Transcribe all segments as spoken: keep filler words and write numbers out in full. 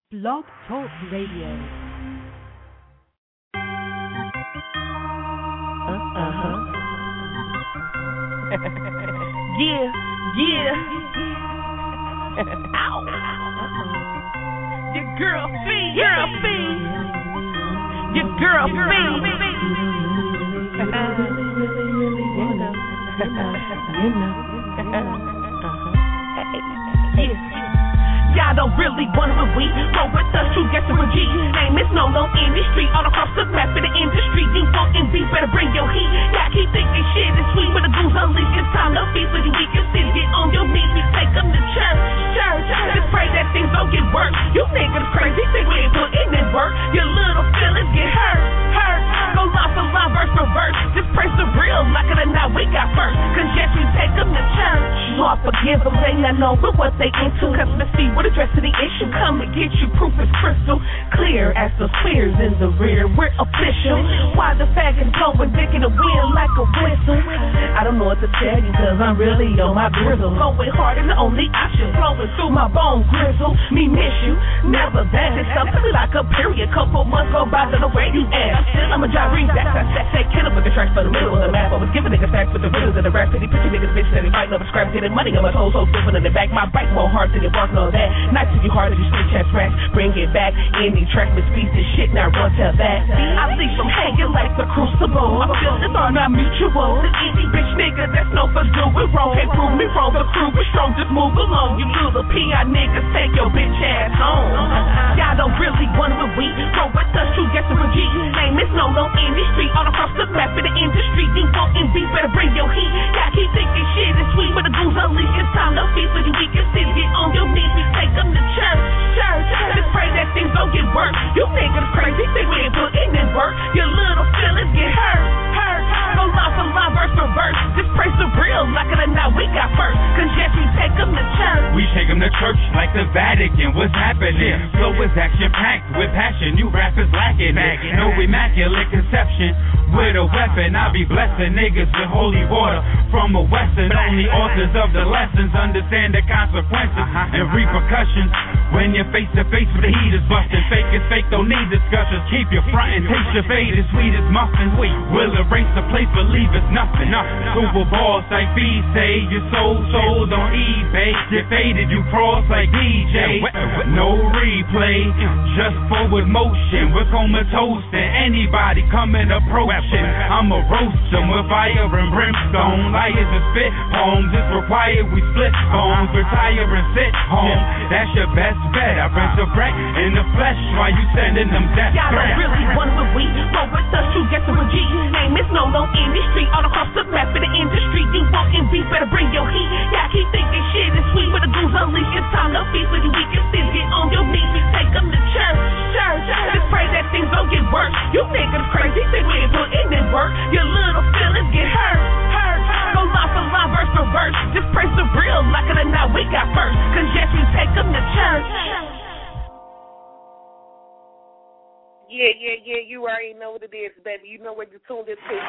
Blog Talk Radio. Uh-huh. yeah, yeah. Ow. Your girl fiend, girl fiend. Your girl fiend. You know, you know, you know. Y'all don't really want to we roll with us, you get some G. Name is no no industry, all across the map in the industry. You want and be better bring your heat. Y'all keep thinking shit is sweet, but the goose unleashed. It's time to feast so you weak and sit. Get on your knees, we take them to church, church. Just pray that things don't get worse. You niggas crazy, think we ain't putting in work. Your little feelings get hurt, hurt. Go line for line, verse for verse. Just pray the real, like it or not, we got first. Cause yes, we take them to church. Lord forgive them, they not know what they into. Cause let's see what address to the issue. Come and get you, proof is crystal clear as the spears in the rear. We're official. Why the faggots blowing dick in the wind like a whistle? I don't know what to tell you, cause I'm really on my grizzle. Going hard and the only option flowing through my bone grizzle. Me miss you, never that. It's something like a period. Couple months go by to the way you ask. I'm a job read that. I say kill him with the tracks for the middle of the map. I was giving niggas facts with the riddles and the rap. City picture niggas bitch steady fighting over scraps. Getting money on my toes, so different in the back. My bite more hard to get bark and all that. Nice to you hard as you switch chest racks. Bring it back. Any track with speed and shit. Now run to that. I leave them hanging like the crucible. I feel this are not mutual. The easy bitch nigga that's no for doing wrong. Can't prove me wrong. The crew is strong. Just move along. You little P I niggas take your bitch ass home. Y'all don't really want to we roll with us. You get some G. Name is no no industry. All across the map in the industry. You want and be better bring your heat. Y'all keep thinking shit is sweet, but the goose unleashed. It's time to feast so you weak and sit. Get on your knees. We take them to church, church. Just pray that things don't get worse. You niggas crazy, think we ain't putting in work. Your little feelings get hurt, hurt. Go line for line, verse for verse. Just pray the real, like it or not, we got first. Cause yes, we take them to church. We take them to church like the Vatican. What's happening? Flow is action-packed with passion. You rappers lacking it. No immaculate conception. With a weapon, I be blessing niggas with holy water from a western. Only authors of the lessons understand the consequences and repercussions. When you're face to face with the heat is busting. Fake is fake, don't need discussions. Keep your front and taste your fade as sweet as muffins. We'll erase the place, believe it's nothing. Super balls like B say, your soul sold on eBay. Get faded, you cross like D J. No replay, just forward motion. We're comatose and anybody coming approaching. I'ma roast them with fire and brimstone. Liars and spit homes, it's required we split homes. Retire and sit home, that's your best bet. I bring the wreck in the flesh while you sending them death threats. Y'all don't really want to we roll with us, you get some G. Name is no no industry, all across the map in the industry. You want and be better bring your heat. Y'all keep thinking shit is sweet, but the goose unleashed. It's time to feast so you weak and sit. Get on your knees, we take them to church, church. Just pray that things don't get worse. You niggas crazy, think we ain't putting in work. Your little feelings get hurt, hurt. Go line for line, verse for verse. Just pray the real, like it or not, we got first. Cause yes, we take them to church. Yeah, yeah, yeah, you already know what it is, baby. You know where you tuned into. You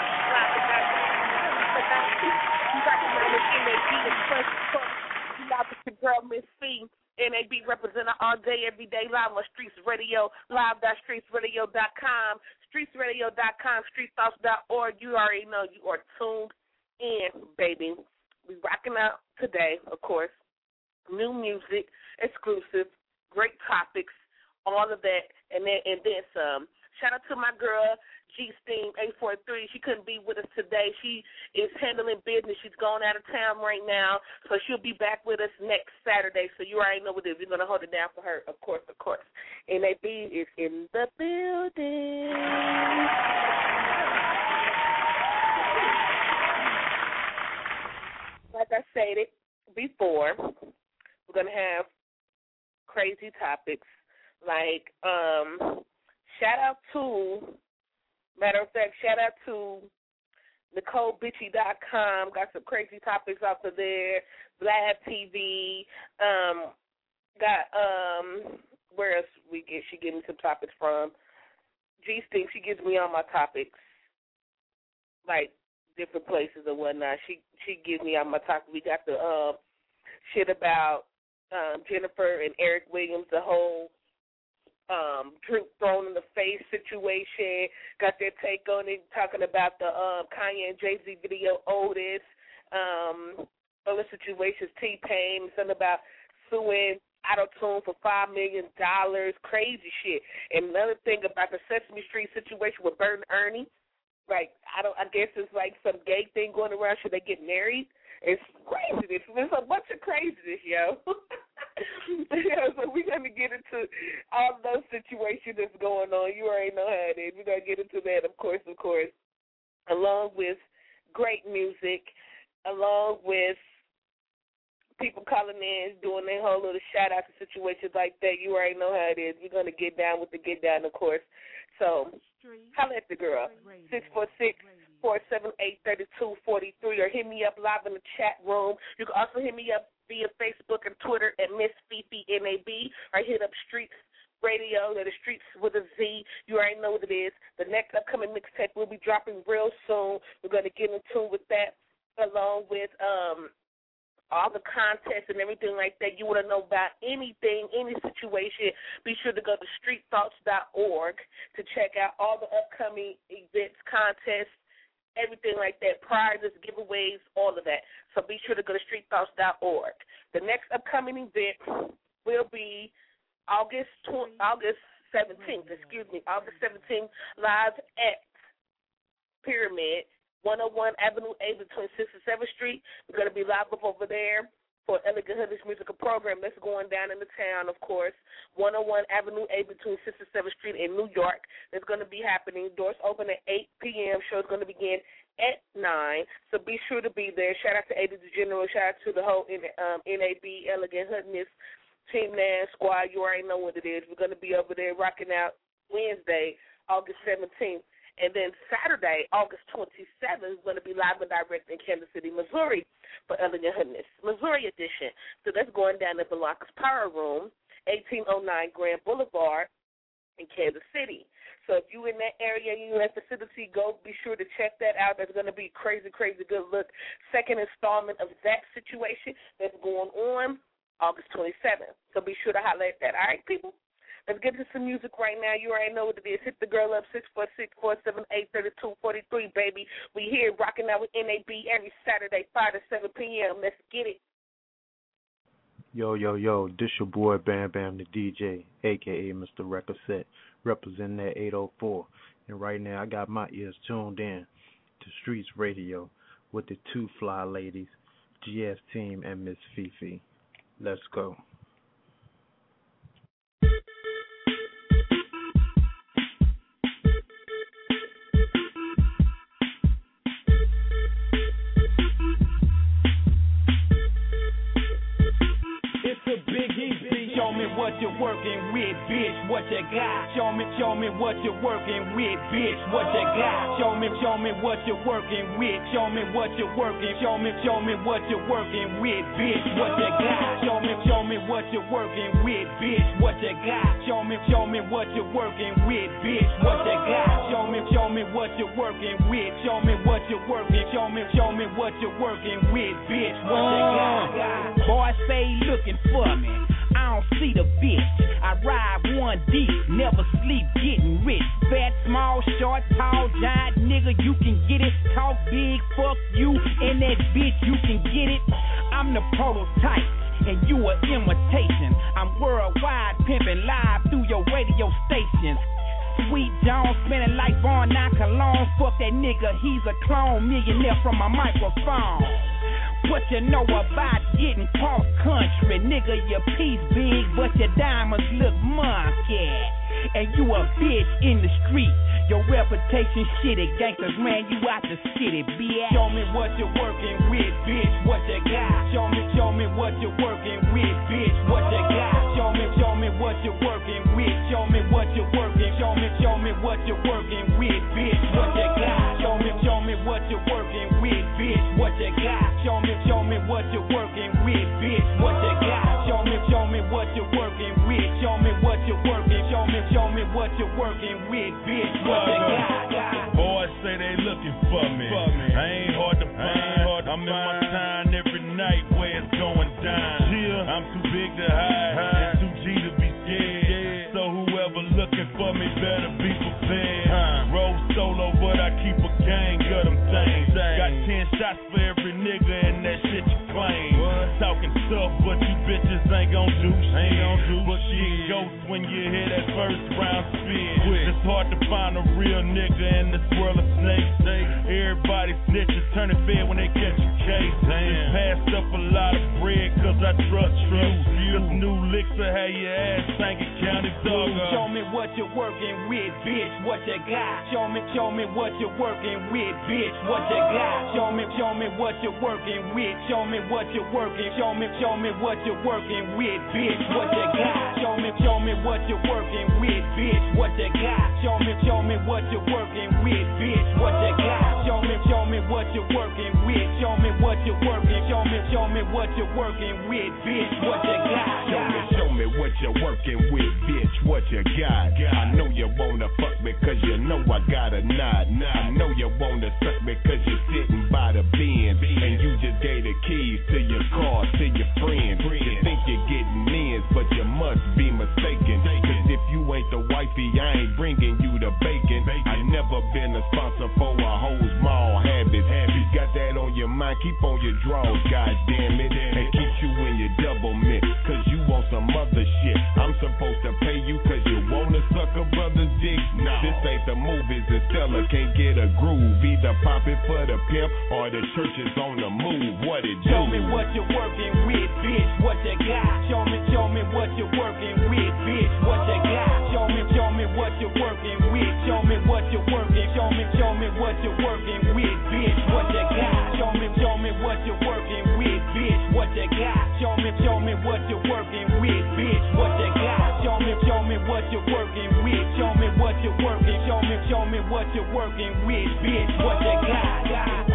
got to know what N A B is first. You got with your girl, Miss C. N A B representing all day, every day, live on Streets Radio, live dot streets radio dot com, streets radio dot com, street thoughts dot org. You already know you are tuned in, baby. We rocking out today, of course. New music, exclusive, great topics, all of that, and then and then some. Shout out to my girl, G Steam eight four three. She couldn't be with us today. She is handling business. She's going out of town right now, so she'll be back with us next Saturday. So you already know what it is. We're going to hold it down for her, of course, of course. N A B is in the building. Like I stated before, we're going to have crazy topics. Like, um, shout out to, matter of fact, shout out to Nicole Bitchy dot com. Got some crazy topics out of there. Vlad T V. Um, got, um, where else we get, she gives me some topics from? G Steam, she gives me all my topics, like different places and whatnot. She she gives me all my topics. We got the um, shit about um, Jennifer and Eric Williams, the whole drink thrown in the face situation. Got their take on it, talking about the uh, Kanye and Jay-Z video Otis. Um, other situations, T-Pain, something about suing Auto-Tune for five million dollars. Crazy shit. And another thing about the Sesame Street situation with Bert and Ernie. Like, I don't. I guess it's like some gay thing going around. Should they get married? It's craziness. There's a bunch of craziness, yo. Yeah, so we're going to get into all those situations that's going on. You already know how it is. We're going to get into that, of course, of course, along with great music, along with people calling in, doing their whole little shout-out to situations like that. You already know how it is. We're going to get down with the get down, of course. So holla at the girl, six four six, four seven eight, three two four three, or hit me up live in the chat room. You can also hit me up via Facebook and Twitter at Miss Fifi N A B, or hit up Streets Radio, that is Streets with a Z. You already know what it is. The next upcoming mixtape will be dropping real soon. We're going to get in tune with that, along with um. all the contests and everything like that. You want to know about anything, any situation, be sure to go to street thoughts dot org to check out all the upcoming events, contests, everything like that, prizes, giveaways, all of that. So be sure to go to street thoughts dot org. The next upcoming event will be August August seventeenth, excuse me, August seventeenth, live at Pyramid, one oh one Avenue A between sixth and seventh Street. We're going to be live up over there for Elegant Hoodies musical program that's going down in the town, of course. one oh one Avenue A between sixth and seventh Street in New York. It's going to be happening. Doors open at eight p.m. Show is going to begin at nine. So be sure to be there. Shout out to A D the General. Shout out to the whole um, N A B, Elegant Hoodies, Team Nan Squad. You already know what it is. We're going to be over there rocking out Wednesday, August seventeenth. And then Saturday, August twenty-seventh, is going to be live and direct in Kansas City, Missouri for Elegant Hoodies, Missouri edition. So that's going down at Blanca's Power Room, eighteen oh nine Grand Boulevard in Kansas City. So if you're in that area, you're in that facility, go be sure to check that out. There's going to be crazy, crazy good look. Second installment of that situation that's going on August twenty-seventh. So be sure to highlight that. All right, people? Let's get into some music right now. You already know what it is. Hit the girl up, six four six, four seven eight, three two four three, baby. We here rocking out with N A B every Saturday, five to seven p.m. Let's get it. Yo, yo, yo, this your boy Bam Bam the D J, a k a. Mister Record Set, representing that eight oh four. And right now I got my ears tuned in to Streets Radio with the two fly ladies, G S Team and Miss Fifi. Let's go. What you working with, bitch, what you got? Show me, show me what you working with, bitch, what you got? Show me, show me what you working with. Show me what you working. Show me, show me what you working with, bitch, what you got? Show me, show me what you working with, bitch, what you got? Show me, show me what you working with, bitch, what you got? Show me, show me what you working with. Show me what you working. Show me, show me what you working with, bitch, what you got? Boy, stay looking for me. I don't see the bitch. I ride one deep, never sleep, getting rich. Fat, small, short, tall, giant, nigga, you can get it. Talk big, fuck you, and that bitch, you can get it. I'm the prototype, and you an imitation. I'm worldwide, pimping live through your radio stations. Sweet Jones, spinning like Von Cologne. Fuck that nigga, he's a clone, millionaire from my microphone. What you know about getting cross country? Nigga, your piece big, but your diamonds look monkey. And you a bitch in the street. Your reputation shitty. Gangsters ran you out the city, bitch. Show me what you're working with, bitch. What you got? Show me, show me what you're working with, bitch. What you got? Show me, show me what you're working with. Show me what you're working. Show me, show me what you're working with, bitch. What you got? Show me, show me what you're working with, bitch. What you got? Show me, show me what you're working with, bitch. What you got? Show me, show me what you're working with. Show me what you're working. Show me, show me what you're working with, bitch. What you got? Boys say they looking for me. I ain't hard to find. I'm in my time every night where it's going down. I'm too big to hide and too G to be scared. So whoever looking for me, better be prepared. Huh. Roll solo, but I keep a gang of them things. Got ten shots for every nigga and that shit you claim. What? Talking tough, but you bitches ain't gon' do shit. Ain't gon' do but shit. Get ghost when you hear that first round spin. Quit. It's hard to find a real nigga in this world of snakes. Everybody snitches, turning fed when they catch a case. Damn. Passed up a lot of bread cause I trust you. Cause new licks will have your ass singing county dog. Show me what you're working with, bitch, what you got. Show me, show me what you're working with, bitch, what you got. Show me, show me what you're working with. Show me what you're working. Show me, show me what you're working with, bitch, what you got. Show me, show me what you're working with, bitch, what you got. Show me, show me what you're working with, bitch, what you got. Show me, show me what you're working with. Show me what you're working. Show me, show me what you're working with, bitch, what you got. Show me, show me what you're working with, bitch, what you got. I know you wanna fuck me cause you know I got a nod. I know you wanna suck me cause you're sitting by the Benz. And you just gave the keys to your car to your friend. You think you're getting in, but you must be mistaken. Cause if you ain't the wifey, I ain't bringing you the bacon. I never been a sponsor for a whole small habit. You got that on your mind, keep on your drawers, goddammit. And keep you in your double mint, cause you want some other shit. I'm supposed to pay you cause you wanna suck a brother's dick. Nah. This ain't the movies, the seller can't get a groove. Either pop it for the pimp or the church is on the move. What it do? Show me what you're working with, bitch, what you got. Show me, show me what you're working with, bitch, what you got. Show me, show me what you're working with. Show me what you're working. Show me, show me what you're working with, bitch, what you got. Show me, show me what you're working with, bitch, what you got. Show me, show me what you're working with, bitch, what you got. Show me, show me what you're working with. Show me what you're working. Show me, show me what you're working with, bitch, what you got.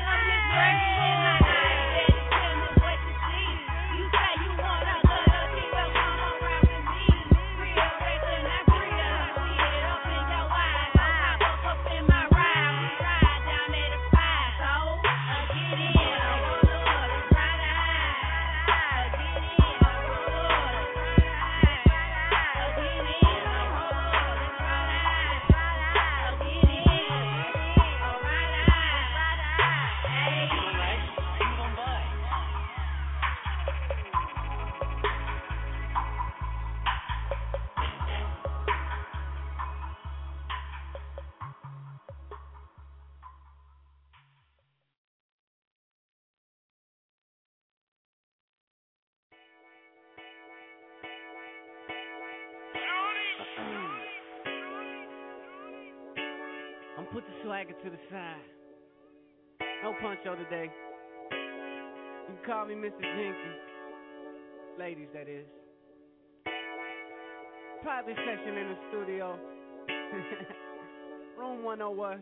I'm put the swagger to the side. No Puncho today. You can call me Mister Jenkins. Ladies, that is. Private session in the studio. Room one oh one.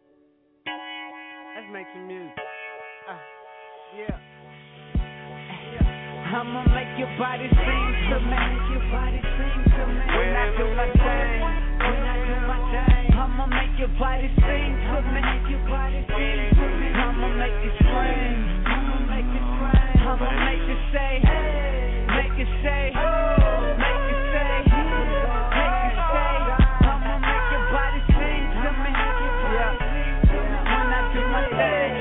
Let's make some music. Uh, yeah. yeah. I'ma make your body sing to me. Make your body sing to me. When I do my thing. When I do my thing. I'ma make your body sing to me. Make your body sing to me. I'ma make you scream. I'ma make you scream. I'ma make you say, hey. Make you say, oh. Make you say, make you say. I'ma make your body sing to me. Yeah. When I do my thing.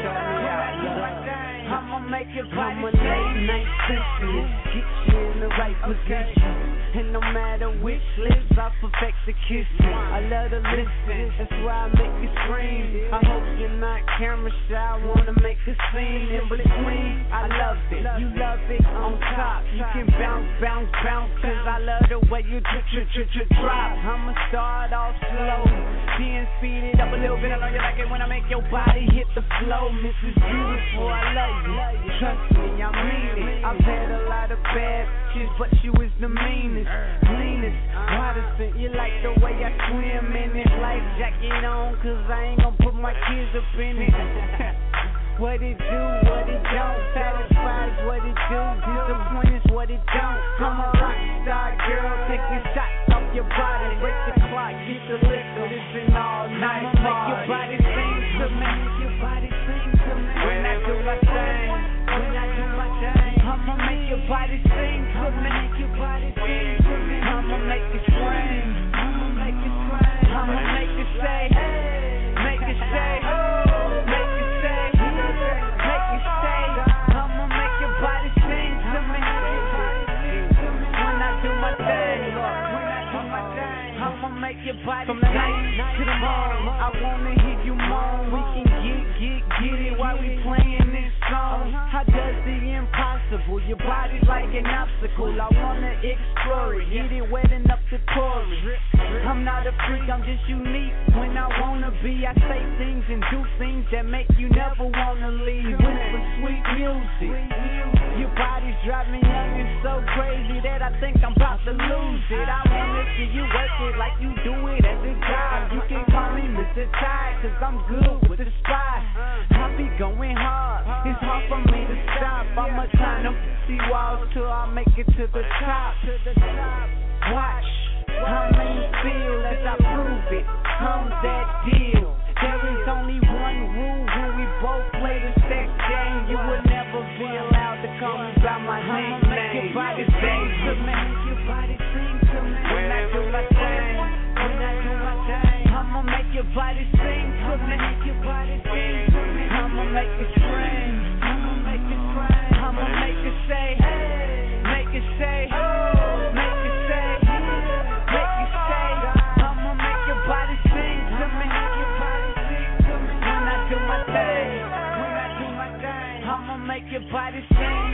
I'ma make your body sing. I'm a late night specialist. Get you in the right position. And no matter which lips, I perfect the kissing. I love to listen, that's why I make you scream. I hope you're not camera shy, I wanna make a scene. In between, I love it, you love it on top. You can bounce, bounce, bounce, cause I love the way you drip, drip, drip, drip, drop. I'ma start off slow, then speed it up a little bit. I know you like it when I make your body hit the flow. Missus Beautiful, I love you, trust me, I mean it. I've had a lot of bad bitches, but you is the meanest. Cleanest, Protestant, you like the way I swim in it. Life jacket on, cause I ain't gon' put my kids up in it. What it do, what it don't, satisfies what it do, disappoint is what it don't. I'm a rock star girl, taking shots off your body, break the clock, get the liquor, listen all night. I'ma make your body sing to me, make your body sing to me. When I do my thing, when I do my thing, I'ma make your body sing to me, make your body sing to me. I'ma make you scream, I'ma make you scream, I'ma make you say, hey, make you say, oh, make you say, make you say, I'ma make your body sing to me. When I do my thing, when I do my thing, I'ma make your body from the night to the morning. I wanna hear you moan. We can get, get, get it while we playing this song. How does the impossible? Your body's like an obstacle. I wanna explore it, get it wet enough to pour it. I'm not a freak, I'm just unique. When I wanna be, I say things and do things that make you never wanna leave. With sweet music, your body's driving young and so crazy that I think I'm about to lose it. I wanna see you work it like you do it as a job. You can call me Mister Tide, cause I'm good with the spot. I be going hard, it's hard for me to stop. I'ma climb them fifty walls till I make it to the top. Watch how many feel as I prove it. I'm that deal. There is only one rule when we both play the sex game. You will never be allowed to call me by my nickname. I'ma make your body sing to me. Make your body sing to me. When I do my thing, when I do my thing, I'ma make your body sing to me. Make your body sing to me. I'ma make you scream. I'ma make you scream. I'ma make you say, hey, make you say, oh, make you say, make you say. I'ma make your body sing to me. Make your body sing to me. When I do my thing, when I do my thing, I'ma make your body sing.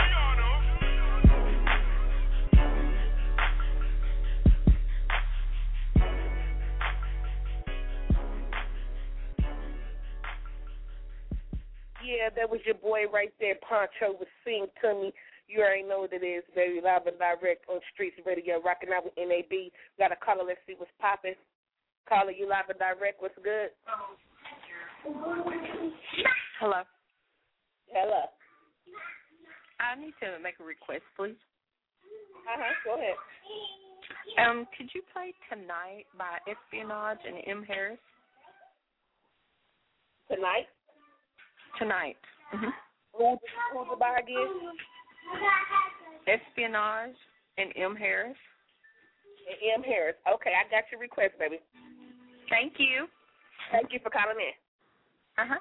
Yeah, that was your boy right there, Poncho with Sing to Me. You already know what it is, baby. Live and direct on Streets Radio, rocking out with N A B. Got a caller, let's see what's popping. Caller, you live and direct, what's good? Hello. Hello. I need to make a request, please. Uh-huh. Go ahead. Um, could you play Tonight by Espionage and M. Harris? Tonight? Tonight. Mm-hmm. Who's, who's the bar again? Espionage and M. Harris. And M. Harris. Okay, I got your request, baby. Thank you. Thank you for calling in. Uh-huh.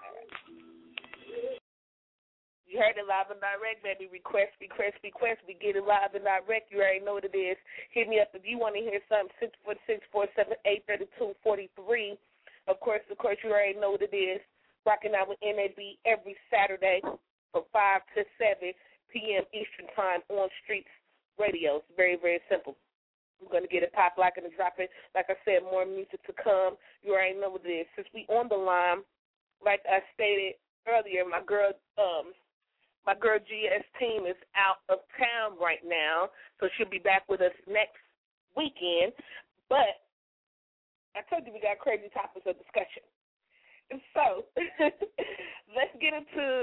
You heard it live and direct, baby. Request, request, request. We get it live and direct. You already know what it is. Hit me up if you want to hear something. six four six, four seven eight, three two four three. Of course, of course, you already know what it is. Rocking out with N A B every Saturday from five to seven p.m. Eastern Time on Streets Radio. It's very, very simple. We're going to get it pop, locking, and dropping. Like I said, more music to come. You already know what it is. Since we on the line, like I stated earlier, my girl, um, my girl G S team is out of town right now, so she'll be back with us next weekend. But I told you we got crazy topics of discussion. And so let's get into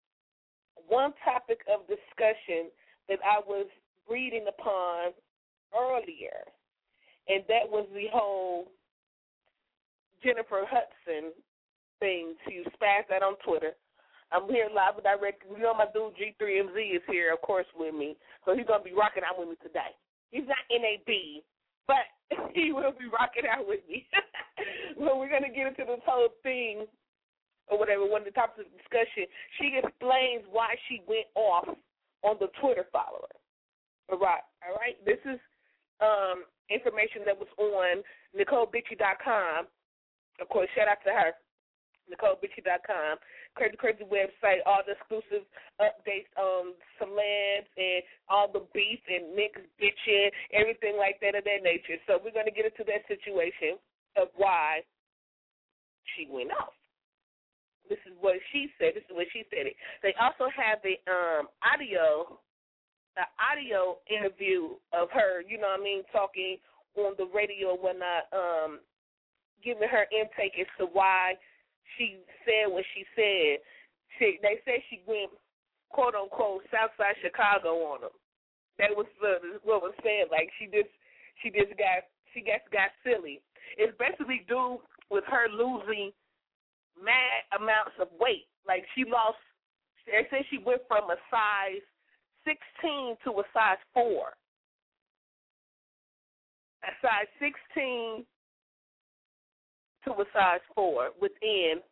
one topic of discussion that I was reading upon earlier, and that was the whole Jennifer Hudson thing. She spazzed that on Twitter. I'm here live and direct. You know my dude G three M Z is here, of course, with me, so he's going to be rocking out with me today. He's not N A B, but he will be rocking out with me. So we're going to get into this whole thing, or whatever, one of the topics of discussion. She explains why she went off on the Twitter follower. All right, all right? This is um, information that was on Nicole Bitchie dot com. Of course, shout out to her. Nicole Bitchie dot com, crazy, crazy website, all the exclusive updates on celebs and all the beef and mixed bitching, everything like that of that nature. So we're going to get into that situation of why she went off. This is what she said. This is what she said it. They also have the um, audio, the audio interview of her, you know what I mean, talking on the radio and whatnot, um, giving her intake as to why she said what she said. She, they said she went, quote unquote, Southside Chicago on them. That was uh, what was said. Like she just, she just got, she just got silly. It's basically due with her losing mad amounts of weight. Like she lost. They said she went from a size sixteen to a size four. A size sixteen. To a size four within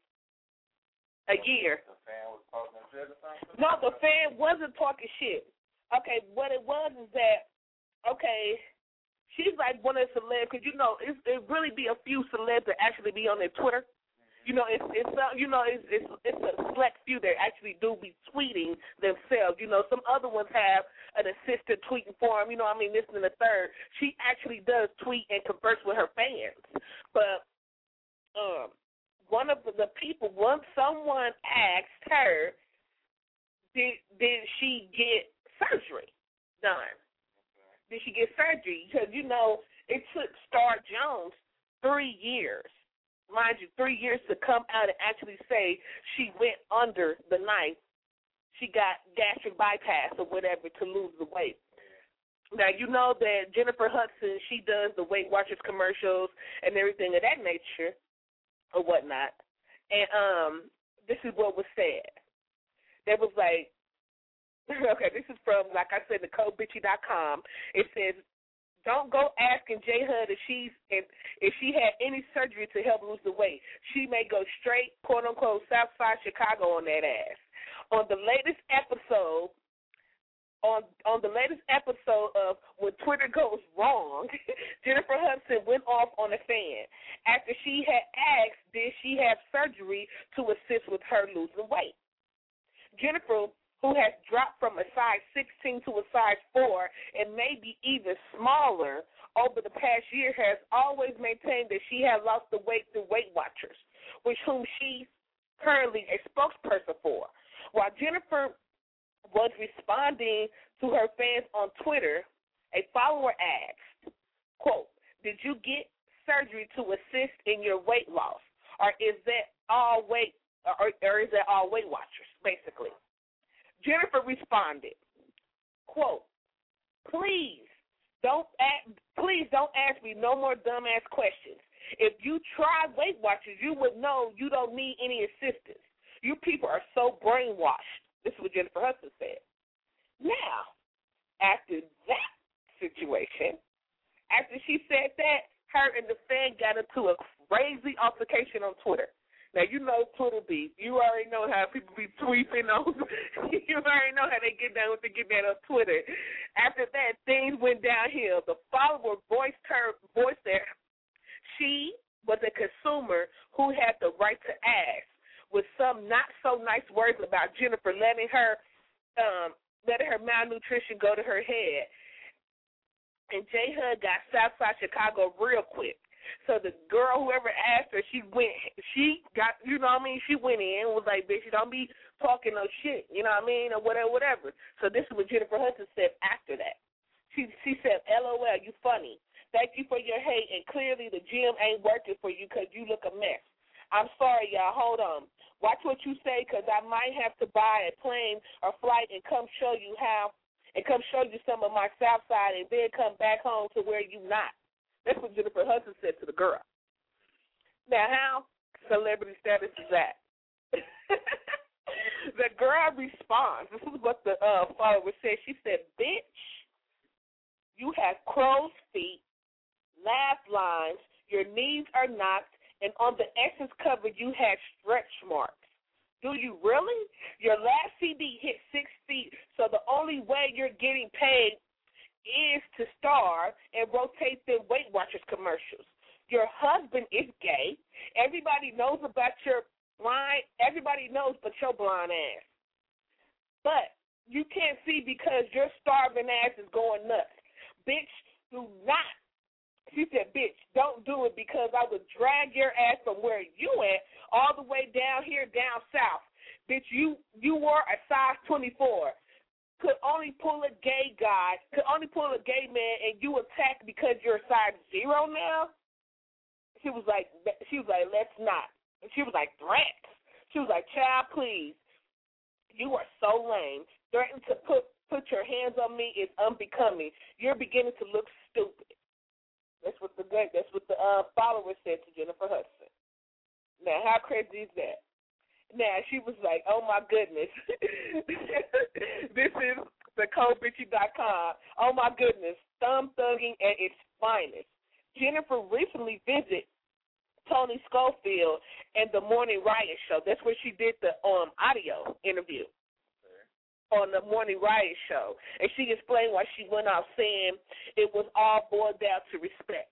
a year. The fan was talking shit or something? No, the fan wasn't talking shit. Okay, what it was is that, okay, she's like one of the celebs, because, you know, it's, it really be a few celebs that actually be on their Twitter. You know, it's, it's uh, you know, it's, it's it's a select few that actually do be tweeting themselves. You know, some other ones have an assistant tweeting for them, you know what I mean, this and the third. She actually does tweet and converse with her fans. But Um, one of the people, once someone asked her, did did she get surgery done? Did she get surgery? Because, you know, it took Star Jones three years, mind you, three years to come out and actually say she went under the knife. She got gastric bypass or whatever to lose the weight. Now, you know that Jennifer Hudson, she does the Weight Watchers commercials and everything of that nature, or whatnot. And um, this is what was said. There was like, okay, this is from, like I said, Nicole Bitchie dot com. It says, don't go asking J Hud if she's if, if she had any surgery to help lose the weight. She may go straight, quote unquote, Southside Chicago on that ass. On the latest episode, On on the latest episode of When Twitter Goes Wrong, Jennifer Hudson went off on a fan after she had asked did she have surgery to assist with her losing weight. Jennifer, who has dropped from a size sixteen to a size four and maybe even smaller over the past year, has always maintained that she had lost the weight through Weight Watchers, which whom she's currently a spokesperson for. While Jennifer was responding to her fans on Twitter, a follower asked, quote, did you get surgery to assist in your weight loss, or is that all weight or, or is that all Weight Watchers, basically? Jennifer responded, quote, please don't ask, please don't ask me no more dumbass questions. If you try Weight Watchers, you would know you don't need any assistance. You people are so brainwashed. This is what Jennifer Hudson said. Now, after that situation, after she said that, her and the fan got into a crazy altercation on Twitter. Now, you know Twitter beef. You already know how people be tweeting on. You already know how they get down with they get that on Twitter. After that, things went downhill. The follower voiced her voiced that she was a consumer who had the right to ask, with some not so nice words about Jennifer letting her um, letting her malnutrition go to her head. And J Hud got Southside Chicago real quick. So the girl, whoever asked her, she went, she got, you know what I mean, she went in and was like, bitch, you don't be talking no shit, you know what I mean, or whatever, whatever. So this is what Jennifer Hudson said after that. She she said, L O L, you funny. Thank you for your hate, and clearly the gym ain't working for you because you look a mess. I'm sorry, y'all. Hold on. Watch what you say, because I might have to buy a plane or flight and come show you how, and come show you some of my South Side, and then come back home to where you not. That's what Jennifer Hudson said to the girl. Now, how celebrity status is that? The girl responds. This is what the uh, follower said. She said, bitch, you have crow's feet, laugh lines, your knees are knocked, and on the Essence cover you had stretch marks. Do you really? Your last C D hit six feet, so the only way you're getting paid is to star and rotate the Weight Watchers commercials. Your husband is gay. Everybody knows about your blind, everybody knows but your blind ass. But you can't see because your starving ass is going nuts. Bitch, do not. She said, bitch, don't do it because I would drag your ass from where you at all the way down here, down south. Bitch, you, you wore a size twenty-four. Could only pull a gay guy, could only pull a gay man, and you attack because you're a size zero now? She was like, she was like, let's not. And she was like, threats. She was like, child, please. You are so lame. Threatening to put put your hands on me is unbecoming. You're beginning to look stupid. That's what the that's what the uh, follower said to Jennifer Hudson. Now, how crazy is that? Now, she was like, oh, my goodness. This is the cold bitchy dot com. Oh, my goodness. Thumb thugging at its finest. Jennifer recently visited Tony Schofield and the Morning Riot Show. That's where she did the um audio interview on the Morning Riot Show. And she explained why she went out saying it was all boiled down to respect.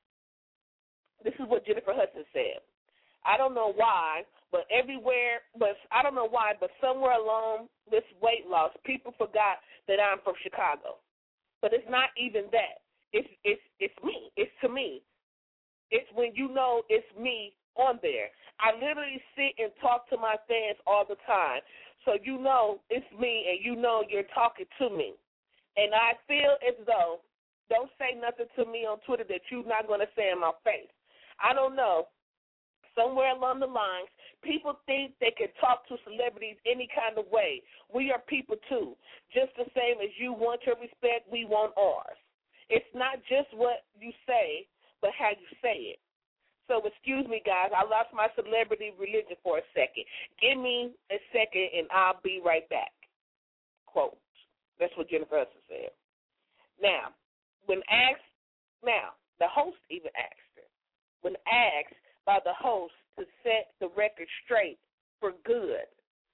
This is what Jennifer Hudson said. I don't know why, but everywhere, but I don't know why, but somewhere along this weight loss, people forgot that I'm from Chicago. But it's not even that. It's it's it's me. It's to me. It's when you know it's me on there. I literally sit and talk to my fans all the time. So you know it's me and you know you're talking to me. And I feel as though, don't say nothing to me on Twitter that you're not going to say in my face. I don't know. Somewhere along the lines, people think they can talk to celebrities any kind of way. We are people, too. Just the same as you want your respect, we want ours. It's not just what you say, but how you say it. So excuse me, guys. I lost my celebrity religion for a second. Give me a second, and I'll be right back. Quote. That's what Jennifer Hudson said. Now, when asked, now, the host even asked her, when asked by the host to set the record straight for good,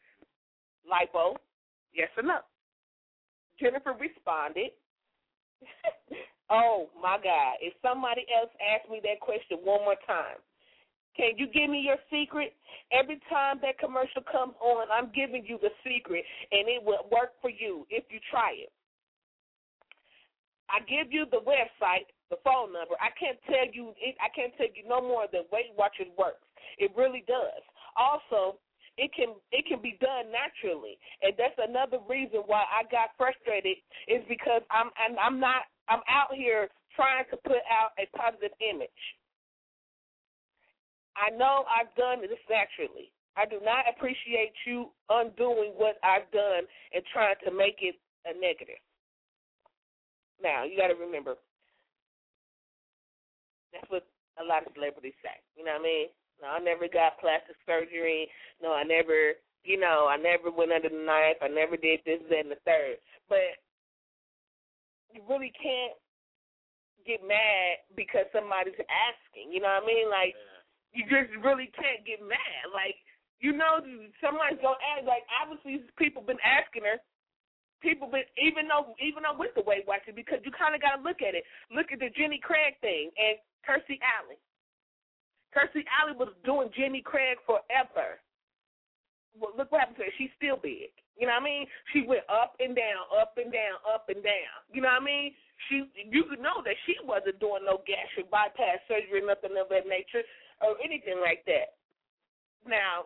Lipo, yes or no? Jennifer responded, oh, my God, if somebody else asked me that question one more time, can you give me your secret? Every time that commercial comes on, I'm giving you the secret, and it will work for you if you try it. I give you the website, the phone number. I can't tell you I can't tell you no more than Weight Watchers works. It really does. Also, it can it can be done naturally, and that's another reason why I got frustrated is because I'm I'm, I'm not I'm out here trying to put out a positive image. I know I've done this naturally. I do not appreciate you undoing what I've done and trying to make it a negative. Now, you got to remember, that's what a lot of celebrities say. You know what I mean? No, I never got plastic surgery. No, I never, you know, I never went under the knife. I never did this, that, and the third. But you really can't get mad because somebody's asking. You know what I mean? Like, you just really can't get mad. Like, you know, somebody's going to ask. Like, obviously, people been asking her. People been, even though, even though with the Weight Watchers, because you kind of got to look at it. Look at the Jenny Craig thing and Kirstie Alley. Kirstie Alley was doing Jenny Craig forever. Well, look what happened to her. She's still big. You know what I mean? She went up and down, up and down, up and down. You know what I mean? She, you could know that she wasn't doing no gastric bypass surgery, nothing of that nature, or anything like that. Now,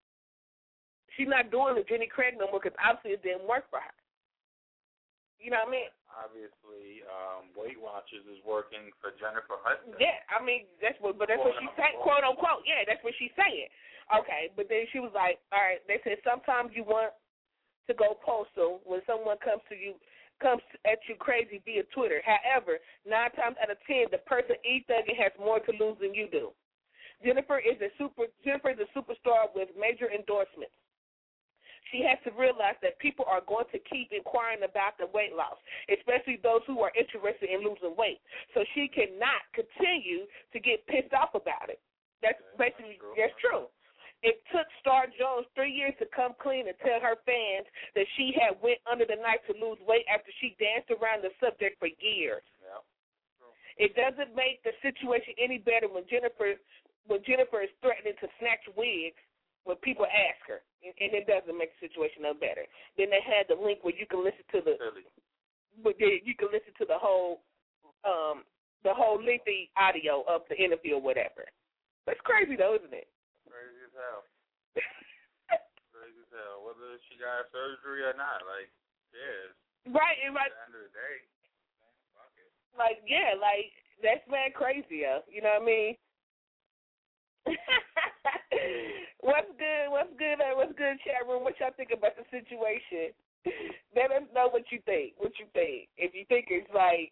she's not doing the Jenny Craig no more because obviously it didn't work for her. You know what I mean? Obviously, um, Weight Watchers is working for Jennifer Hudson. Yeah, I mean, that's what, but that's quote what she's saying, quote unquote. Yeah, that's what she's saying. Okay, but then she was like, all right, they said sometimes you want to go postal when someone comes to you, comes at you crazy via Twitter. However, nine times out of ten, the person e-thugging has more to lose than you do. Jennifer is a super. Jennifer is a superstar with major endorsements. She has to realize that people are going to keep inquiring about the weight loss, especially those who are interested in losing weight. So she cannot continue to get pissed off about it. That's basically, that's true. It took Star Jones three years to come clean and tell her fans that she had went under the knife to lose weight after she danced around the subject for years. Yep. It doesn't make the situation any better when Jennifer, when Jennifer is threatening to snatch wigs when people ask her, and it doesn't make the situation no better. Then they had the link where you can listen to the, but you can listen to the whole, um, the whole lengthy audio of the interview or whatever. That's crazy though, isn't it? Crazy as hell. Crazy as hell. Whether she got surgery or not, like, yeah. Right, and right. At the end of the day, fuck it. Like, yeah, like that's mad crazy, yo. You know what I mean? What's good? What's good? Uh, what's good, chat room? What y'all think about the situation? Let us know what you think. What you think? If you think it's like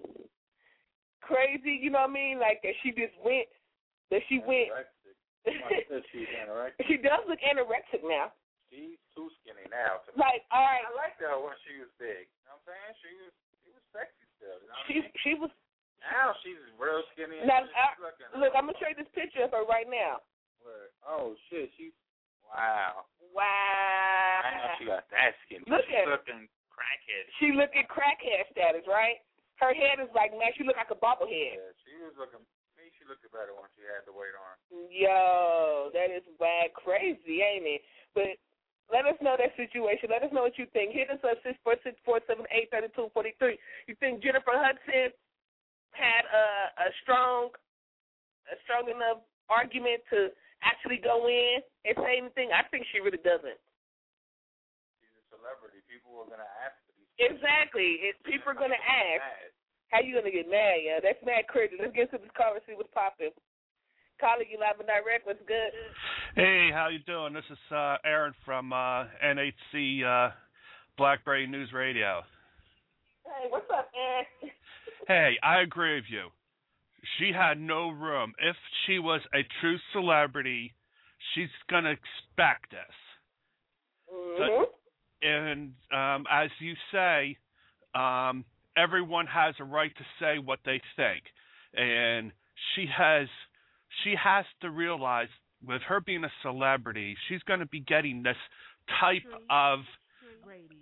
crazy, you know what I mean? Like that she just went, that she went. She's anorexic. She does look anorexic now. She's too skinny now. To like, me. all right. I liked her when she was big. You know what I'm saying? She was, she was sexy still. You know what she, I mean? she was. Now she's real skinny. And now, she's I, looking, look, I'm gonna show you this picture of her right now. Where? Oh shit, she's wow. Wow. I know she got that skinny. Look she's at looking crackhead. She looking crackhead status, right? Her head is like, man, she look like a bobblehead. Yeah, she was looking. Me, she looked better when she had the weight on. Yo, that is bad, crazy, ain't it? But let us know that situation. Let us know what you think. Hit us up six four six, four seven eight, three two four three. You think Jennifer Hudson had a, a strong, a strong enough argument to actually go in and say anything? I think she really doesn't. She's a celebrity. People are gonna ask for these. Exactly. It, people are gonna ask. Mad. How you gonna get mad? Yeah, that's mad crazy. Let's get to this call and see what's popping. Calling you live and direct. What's good? Hey, how you doing? This is uh, Aaron from uh, N H C uh, Blackberry News Radio. Hey, what's up, Aaron? Hey, I agree with you. She had no room. If she was a true celebrity, she's going to expect this. Mm-hmm. But, and um, as you say, um, everyone has a right to say what they think. And she has, she has to realize, with her being a celebrity, she's going to be getting this type of... Radio.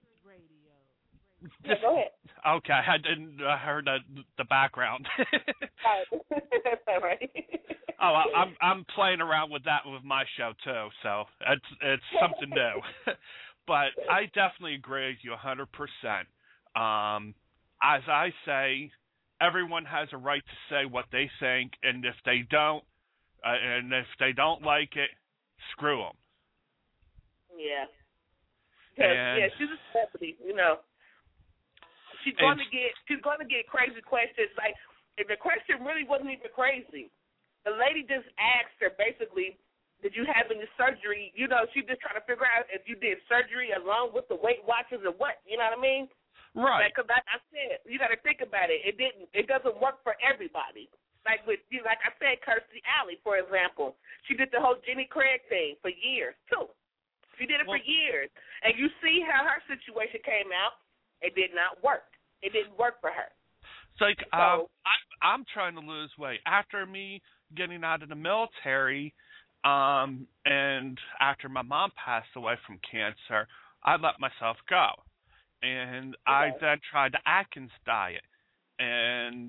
Yeah, go ahead. Okay, I didn't uh, heard the the background. That's all right. oh, I, I'm I'm playing around with that with my show too, so it's it's something new. But I definitely agree with you a hundred percent. Um, as I say, everyone has a right to say what they think, and if they don't, uh, and if they don't like it, screw them. Yeah. And, yeah, she's a celebrity, you know. She's going to get she's going to get crazy questions. Like, if the question really wasn't even crazy, the lady just asked her basically, did you have any surgery? You know, she just trying to figure out if you did surgery along with the Weight Watchers or what. You know what I mean? Right. Because like, like I said, you got to think about it. It didn't. It doesn't work for everybody. Like with you, like I said, Kirstie Alley, for example, she did the whole Jenny Craig thing for years too. She did it well, for years, and you see how her situation came out. It did not work. It didn't work for her. It's like so, um, I, I'm trying to lose weight after me getting out of the military, um, and after my mom passed away from cancer, I let myself go, and okay. I then tried the Atkins diet, and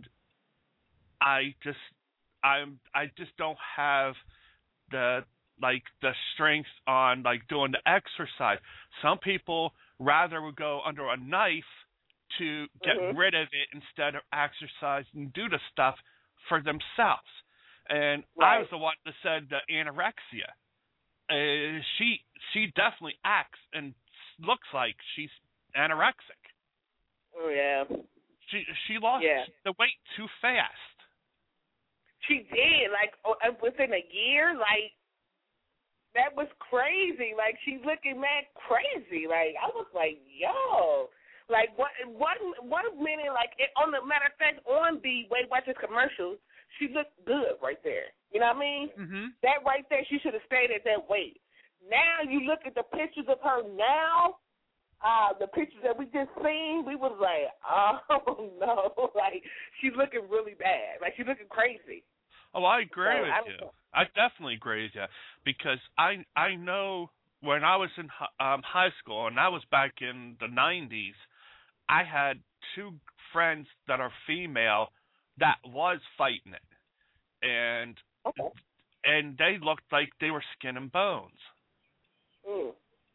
I just I'm I just don't have the like the strength on like doing the exercise. Some people rather would go under a knife to get mm-hmm. rid of it instead of exercise and do the stuff for themselves. And right. I was the one that said the anorexia. Uh, she she definitely acts and looks like she's anorexic. Oh yeah. She she lost yeah. the weight too fast. She did, like within a year, like that was crazy. Like she's looking mad crazy. Like I was like, yo, like what? One one minute, like it, on the matter of fact, on the Weight Watchers commercials, she looked good right there. You know what I mean? Mm-hmm. That right there, she should have stayed at that weight. Now you look at the pictures of her now. Uh, the pictures that we just seen, we was like, oh no, like she's looking really bad. Like she's looking crazy. Oh, I agree so, with I you. I definitely agree with you because I I know when I was in um, high school, and that was back in the nineties, I had two friends that are female that was fighting it, and okay. and they looked like they were skin and bones, mm.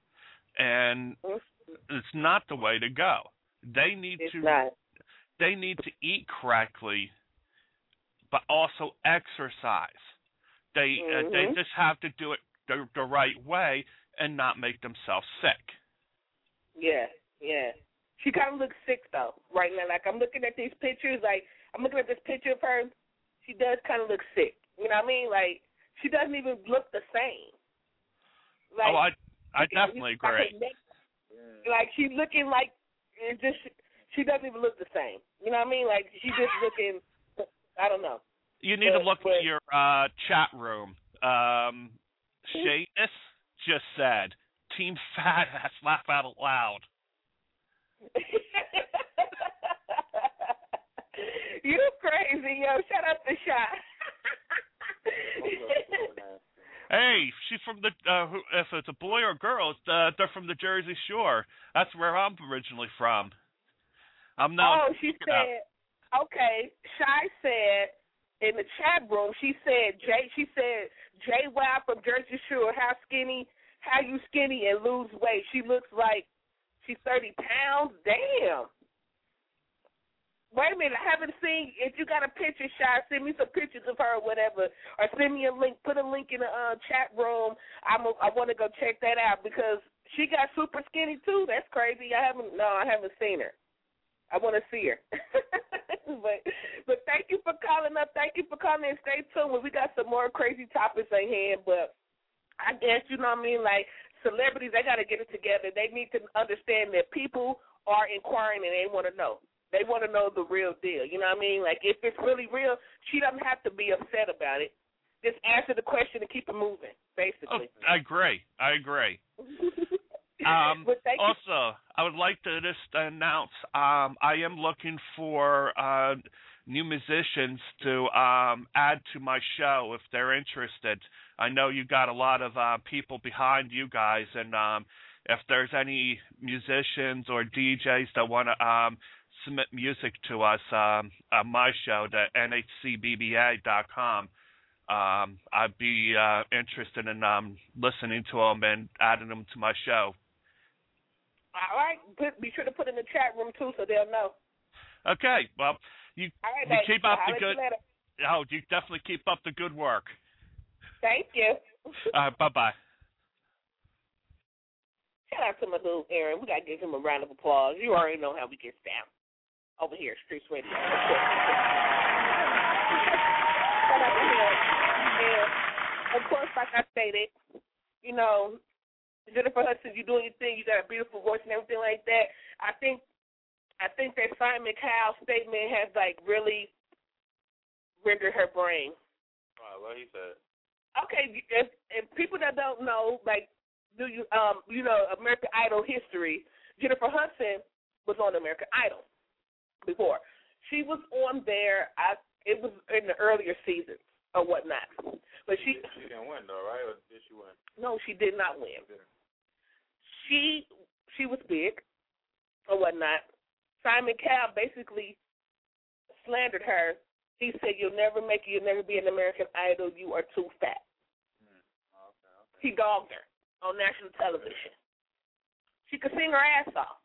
and mm. it's not the way to go. They need it's to not. they need to eat correctly, but also exercise. They mm-hmm. uh, they just have to do it the, the right way and not make themselves sick. Yeah, yeah. She kind of looks sick though right now. Like I'm looking at these pictures. Like I'm looking at this picture of her. She does kind of look sick. You know what I mean? Like she doesn't even look the same. Like, oh, I I definitely agree. Like she's looking like it just she doesn't even look the same. You know what I mean? Like she's just looking. I don't know. You need but, to look but, at your uh, chat room. Um, Shayness just said, "Team Fat Ass, laugh out loud." You crazy, yo! Shut up the shot. Hey, she's from the. Uh, who, if it's a boy or girl, it's, uh, they're from the Jersey Shore. That's where I'm originally from. I'm not. Oh, she said. Out. Okay, Shy said in the chat room. She said, "Jay." She said, "Jay Wild from Jersey Shore. How skinny? How you skinny and lose weight? She looks like she's thirty pounds. Damn." Wait a minute, I haven't seen. If you got a picture, Shy, send me some pictures of her or whatever, or send me a link. Put a link in the uh, chat room. I'm. A, I want to go check that out because she got super skinny too. That's crazy. I haven't. No, I haven't seen her. I want to see her. but but thank you for calling up. Thank you for calling in. Stay tuned. We got some more crazy topics at hand. But I guess you know what I mean. Like celebrities, they got to get it together. They need to understand that people are inquiring and they want to know. They want to know the real deal. You know what I mean? Like, if it's really real, she doesn't have to be upset about it. Just answer the question and keep it moving, basically. Oh, I agree. I agree. um, also, I would like to just announce um, I am looking for uh, new musicians to um, add to my show if they're interested. I know you got a lot of uh, people behind you guys, and um, if there's any musicians or D Js that want to um, submit music to us um, on my show, the N H C B B A dot com. Um, I'd be uh, interested in um, listening to them and adding them to my show. All right. Put, be sure to put in the chat room, too, so they'll know. Okay. Well, you, right, you keep up I'll the good... Oh, you definitely keep up the good work. Thank you. All right, bye-bye. Shout out to my dude, Aaron. We got to give him a round of applause. You already know how we get down. Over here, Streets Radio. Shout out to him. And of course, like I stated, you know, Jennifer Hudson, you doing your thing. You got a beautiful voice and everything like that. I think, I think that Simon Cowell's statement has like really rendered her brain. Right, what he said. Okay, if, if people that don't know, like, do you um you know American Idol history? Jennifer Hudson was on American Idol before. She was on there. I it was in the earlier seasons or whatnot. But she she didn't win though, right? Or did she win? No, she did not win. She she was big or whatnot. Simon Cowell basically slandered her. He said, "You'll never make it. You'll never be an American Idol. You are too fat." Hmm. Okay, okay. He dogged her on national television. She could sing her ass off,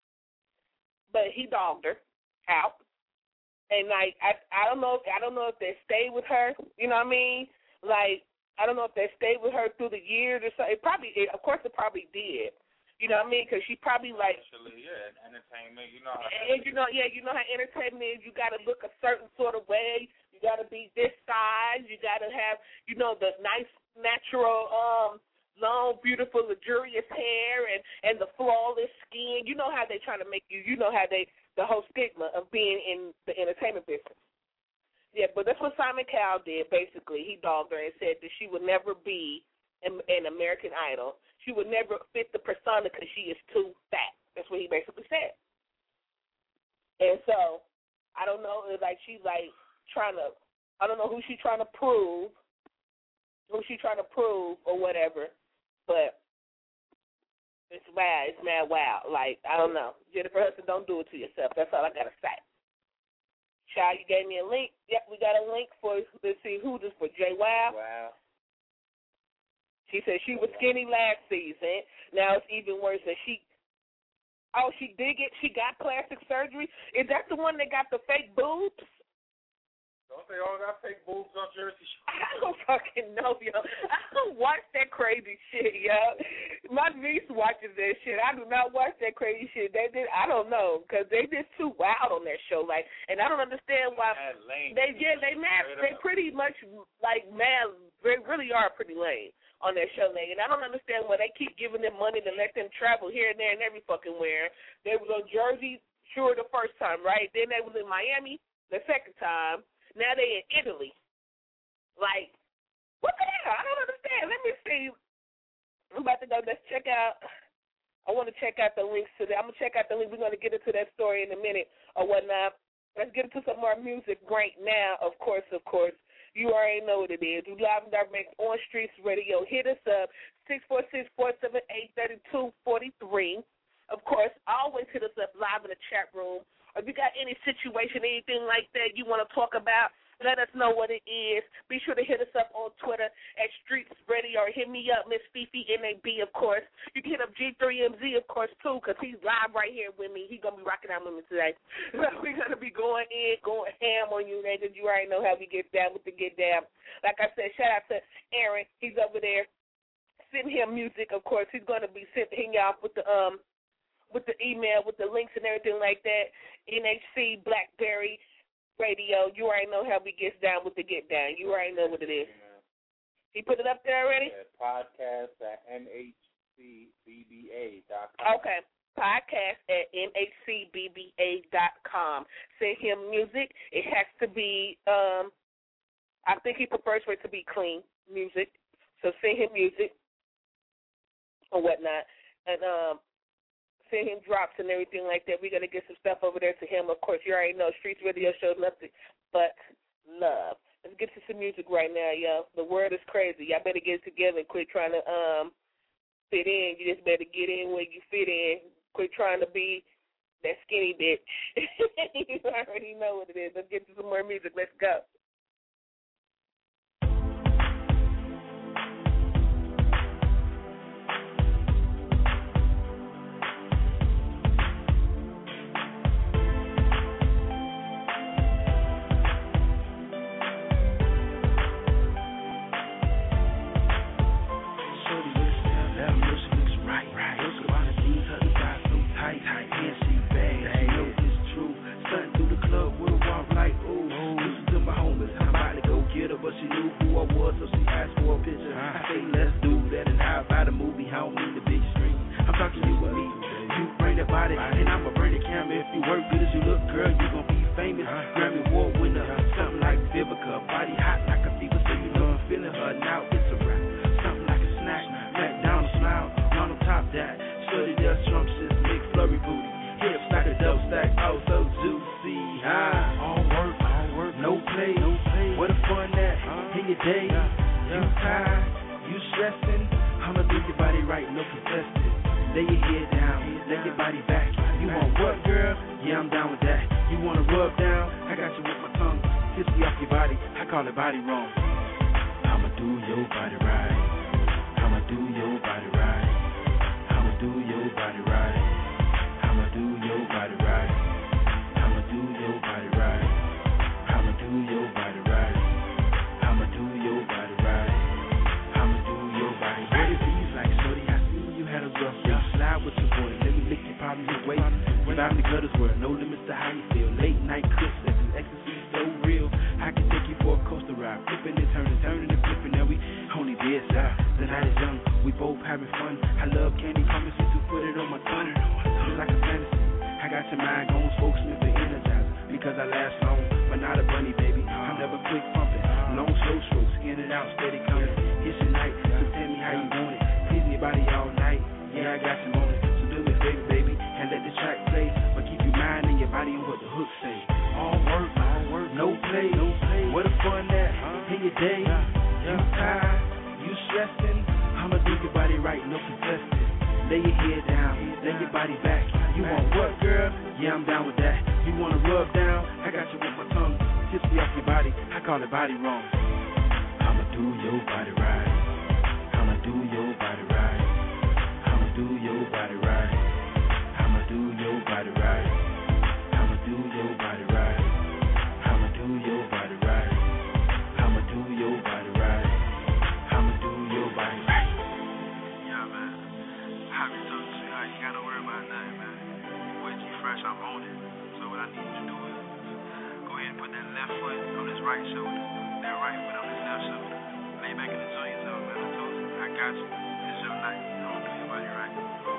but he dogged her out. And like I, I don't know, if, I don't know if they stayed with her. You know what I mean? Like I don't know if they stayed with her through the years or something. It probably, it, of course, it probably did. You know what I mean? Because she probably like. Actually, yeah, entertainment. You know how. And you know, yeah, you know how entertainment is. You got to look a certain sort of way. You got to be this size. You got to have, you know, the nice, natural, um, long, beautiful, luxurious hair and and the flawless skin. You know how they try to make you. You know how they the whole stigma of being in the entertainment business. Yeah, but that's what Simon Cowell did. Basically, he dogged her and said that she would never be an, an American Idol. She would never fit the persona because she is too fat. That's what he basically said. And so, I don't know, it's like she's like trying to, I don't know who she's trying to prove, who she's trying to prove or whatever, but it's mad, it's mad wow. Like, I don't know. Jennifer Hudson, don't do it to yourself. That's all I got to say. Child, you gave me a link. Yep, we got a link for, let's see, who this for, J Wow? Wow. She said she was skinny last season. Now it's even worse. That she, oh, she did get, she got plastic surgery. Is that the one that got the fake boobs? Don't they all got fake boobs on Jersey Shore? I don't fucking know, yo. I don't watch that crazy shit, yo. My niece watches that shit. I do not watch that crazy shit. They did. I don't know, because they just too wild on that show. Like, and I don't understand why they yeah they mad. They pretty much like mad. They really are pretty lame on that show, like, and I don't understand why they keep giving them money to let them travel here and there and every fucking where. They was on Jersey Shore the first time, right? Then they was in Miami the second time. Now they in Italy. Like, what the hell? I don't understand. Let me see. I'm about to go. Let's check out. I want to check out the links to that. I'm going to check out the link. We're going to get into that story in a minute or whatnot. Let's get into some more music right now, of course, of course. You already know what it is. We live and direct on Streets Radio. Hit us up, six four six, four seven eight, three two four three. Of course, always hit us up live in the chat room. If you got any situation, anything like that you want to talk about, let us know what it is. Be sure to hit us up on Twitter at Streets Radio or hit me up, Miss Fifi N A B, of course. You can hit up G three M Z, of course, too, because he's live right here with me. He's going to be rocking out with me today. So we're going to be going in, going ham on you, niggas. You already know how we get down with the get down. Like I said, shout out to Aaron. He's over there. Send him music, of course. He's going to be sending y'all with the um with the email, with the links and everything like that. N H C Blackberry Radio. You already know how we get down with the get down. You already know what it is. He put it up there already? Yeah, podcast at N H C B B A dot com. Okay. Podcast at N H C B B A dot com. Send him music. It has to be, um, I think he prefers for it to be clean music. So send him music or whatnot. And, um, send him drops and everything like that. We're going to get some stuff over there to him. Of course, you already know Streets Radio shows nothing but love. Let's get to some music right now, yo. The world is crazy. Y'all better get it together and quit trying to um fit in. You just better get in where you fit in. Quit trying to be that skinny bitch. You already know what it is. Let's get to some more music. Let's go. Like, ooh, listen to my homie work good as you look, girl, you gon' be famous. Grammy Award winner, something like Vivica. Body hot like a fever, so you know I'm feeling her. Now it's a wrap, something like a snack. McDonald's smile, on the top that. Shorty does Trump's McFlurry booty. Hips like a double stack, oh so juicy. High, all work, all work, no play, no play. What a fun that in your day. You tired, you stressing. I'ma do your body right, no contesting. Lay your head down, lay your body back. You want what, girl? Yeah, I'm down with that. You wanna rub down? I got you with my tongue. Kiss me off your body, I call it body wrong. I'ma do your body right. I'ma do your body right. I'ma do your body right. I'ma do your body right. I'ma do your body right. I'ma do your body right. I'ma do your body right. I'ma do your body right. Ready for you like shorty, I see you had a rough day. Slide with your boy, let me lick your palm your waist. Give out the gutters world, no limits to how you feel. Late night Chris, that's an ecstasy so real. I can take you for a coaster ride, flipping and turning, turning and flipping. Now we only dead side. The night is young, we both having fun. I love candy, promises to put it on my tongue. It's like a fantasy. I got your mind going, spokesman for energizer. Because I last long, but not a bunny, baby. I'm never quick pumping. Long, slow strokes, skin it out, steady coming. It's your night, so tell me how you want it. Please me body all night. Yeah, I got you on it. So do me a favor, baby, and let the track play. But keep your mind and your body on what the hook say. All work, all work, no play, no play. What a fun that in your day. You tired, you stressing. I'ma do your body right, no contesting. Lay your head down, lay your body back. You want what, girl? Yeah, I'm down with that. You wanna rub down? I got you with my tongue. Kiss me off your body, I call it body wrong. I'ma do your body right. I'ma do your body right. I'ma do your body right. I'ma do your body right. I'ma do your body right. I'ma do your body right. I'ma do your body right. I'ma do your body right. Yeah, man. How you talking, sweetheart? You gotta worry about nothing, man. Boy, G Fresh, I'm on it. So what I need you to do is go ahead and put that left foot on this right shoulder, that right foot on this left shoulder. Lay back and enjoy yourself, man. I told you, I got you. It's your night. I'm gonna do your body right.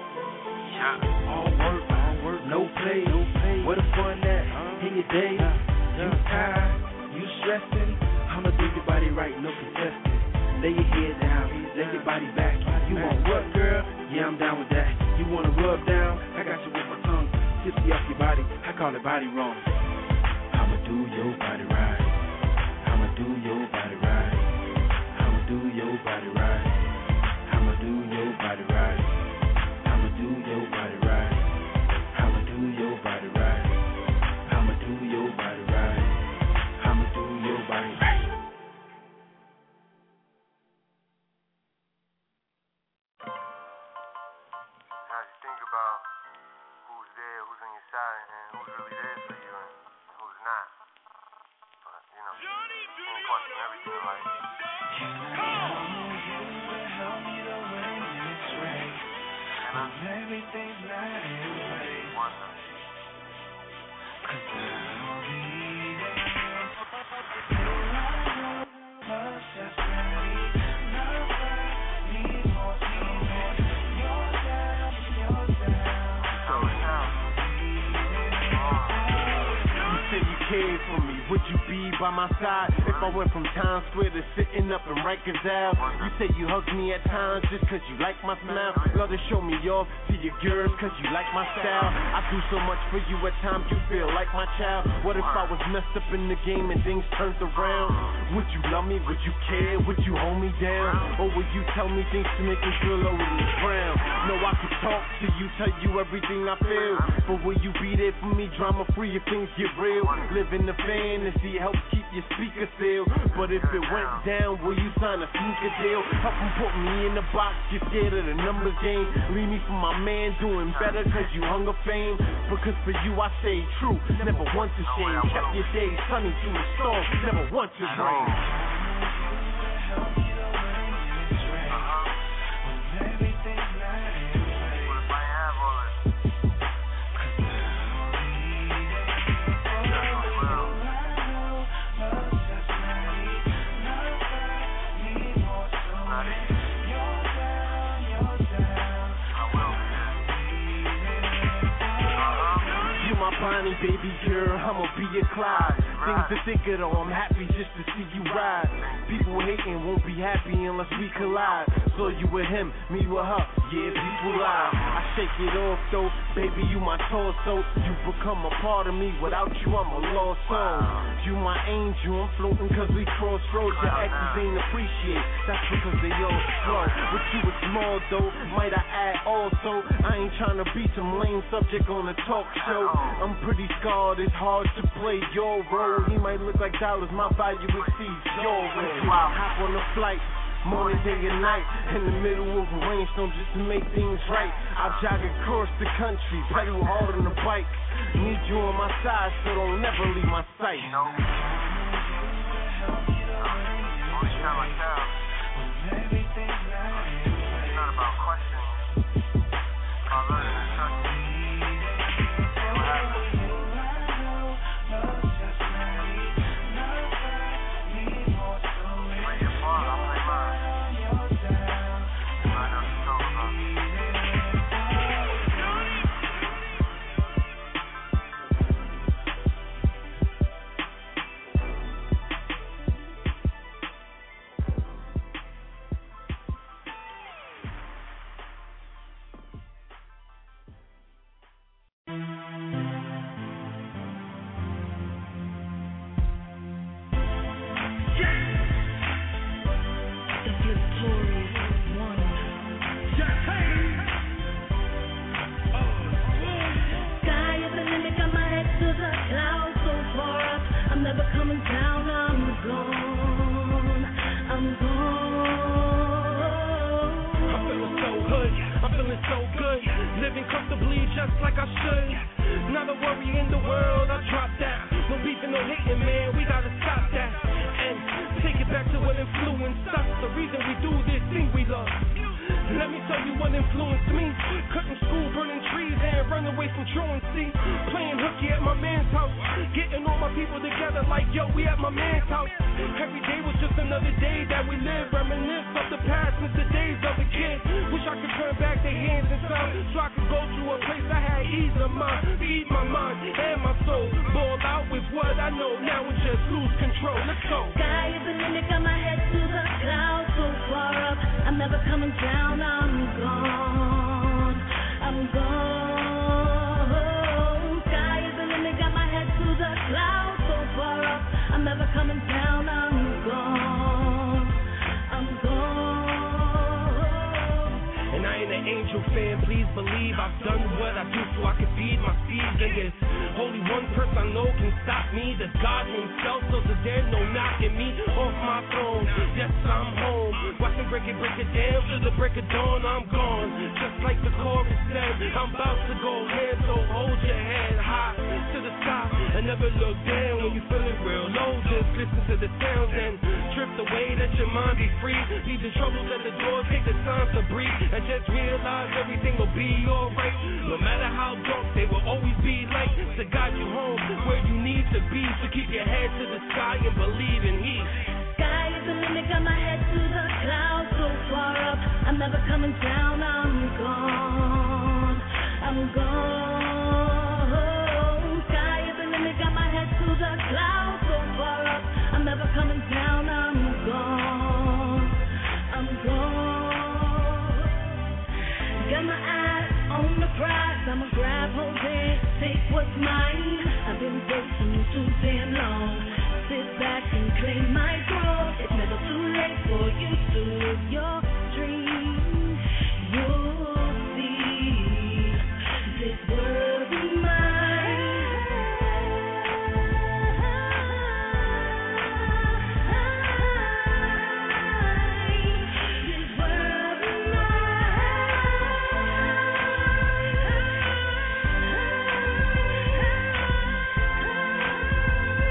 Yeah. All work, all work, no play, no play. What a fun that in your day. You tired, you stressing. I'ma do your body right, no contesting. Lay your head down, lay your body back. You want what, girl? Yeah, I'm down with that. You wanna rub down? I got you with my tongue. Kiss me off your body, I call it body wrong. I'ma do your body right. I'ma do your body right. I'ma do your body right. I'ma do your body right. I'ma do your body right. I'ma do your body right. I'ma do your body right. I'ma do your body right. How you think about who's there, who's on your side, and who's really there for you, and who's not? But, you know, ain't question everything, right? Everything's not in place. Cause I'll be there. Love just ready. Love I need more feeling. You're down, you're down. You said you cared for me. Would you be by my side if I went from Times Square to sitting up in Rikers Ave? You say you hugged me at times just cause you like my smile. Love to show me off to your girls cause you like my style. I do so much for you at times you feel like my child. What if I was messed up in the game and things turned around? Would you love me? Would you care? Would you hold me down? Or would you tell me things to make me feel low to the ground? No, I could talk to you, tell you everything I feel, but will you be there for me? Drama free if things get real. Live in the fantasy, help keep your speaker still. But if it went down, will you sign a sneaker deal? Help them put me in the box, get scared of the numbers game. Leave me for my man doing better cause you hunger fame. Because for you I stayed true, never once ashamed. Kept your days sunny through the storm, never once a rain. Bonnie, baby girl, I'ma be your Clyde. Things to think of though, I'm happy just to see you ride. People hating won't be happy unless we collide. So you with him, me with her, yeah, people lie. I shake it off though, baby, you my torso. You become a part of me, without you I'm a lost soul. You my angel, I'm floating cause we crossroads. Your exes ain't appreciate, that's because they all slow. But you was small though, might I add also. I ain't trying to be some lame subject on a talk show. I'm pretty scarred, it's hard to play your role. He might look like dollars, my value exceeds your role. Hop on the flight, morning, day, and night, in the middle of a rainstorm just to make things right. I jog across the country, pedal hard on the bike. Need you on my side, so don't never leave my sight. You know? Always tell myself, everything's right. It's not about questions. It's about learning to trust me. What happens?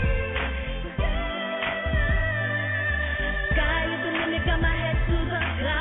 Got my head to the clouds.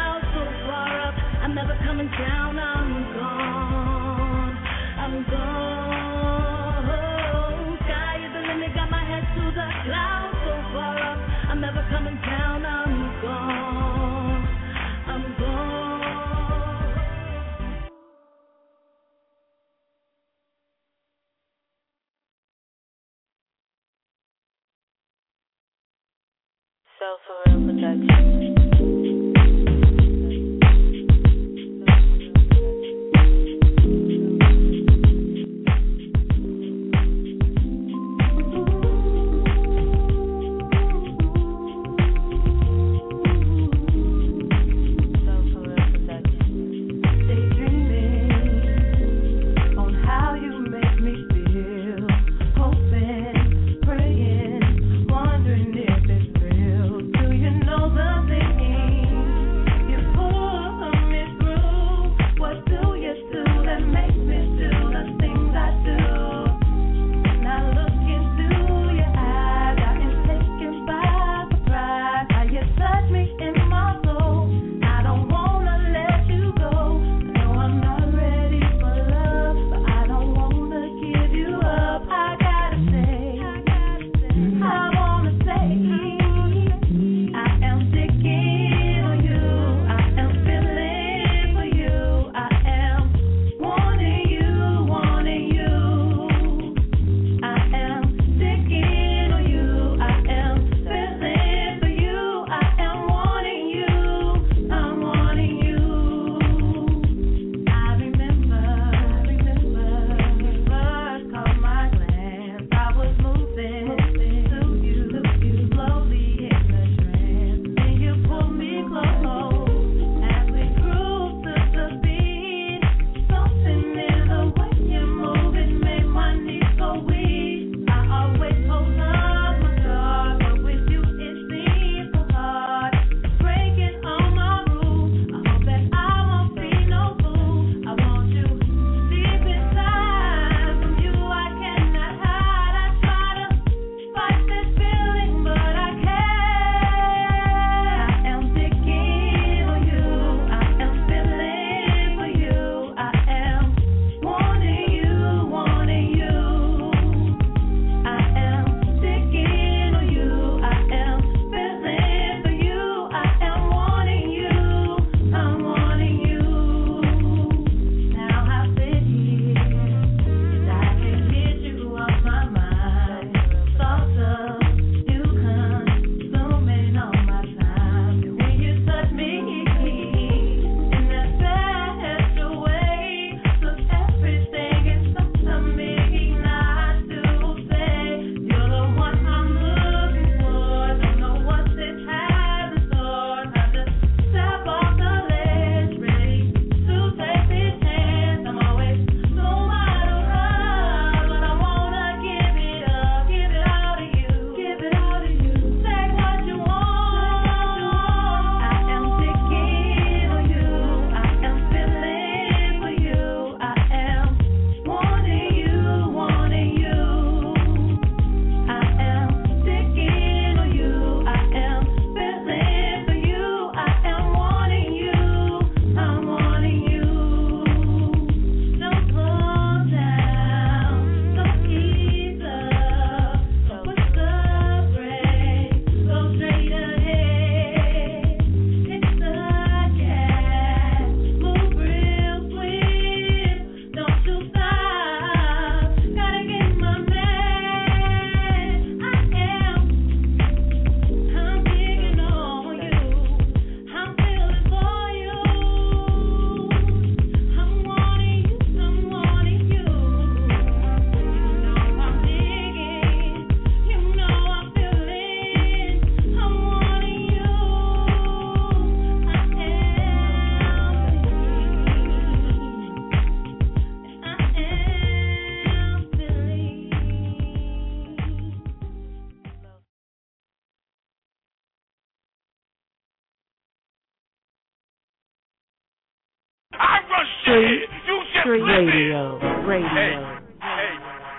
Street, street radio, radio. Hey, hey,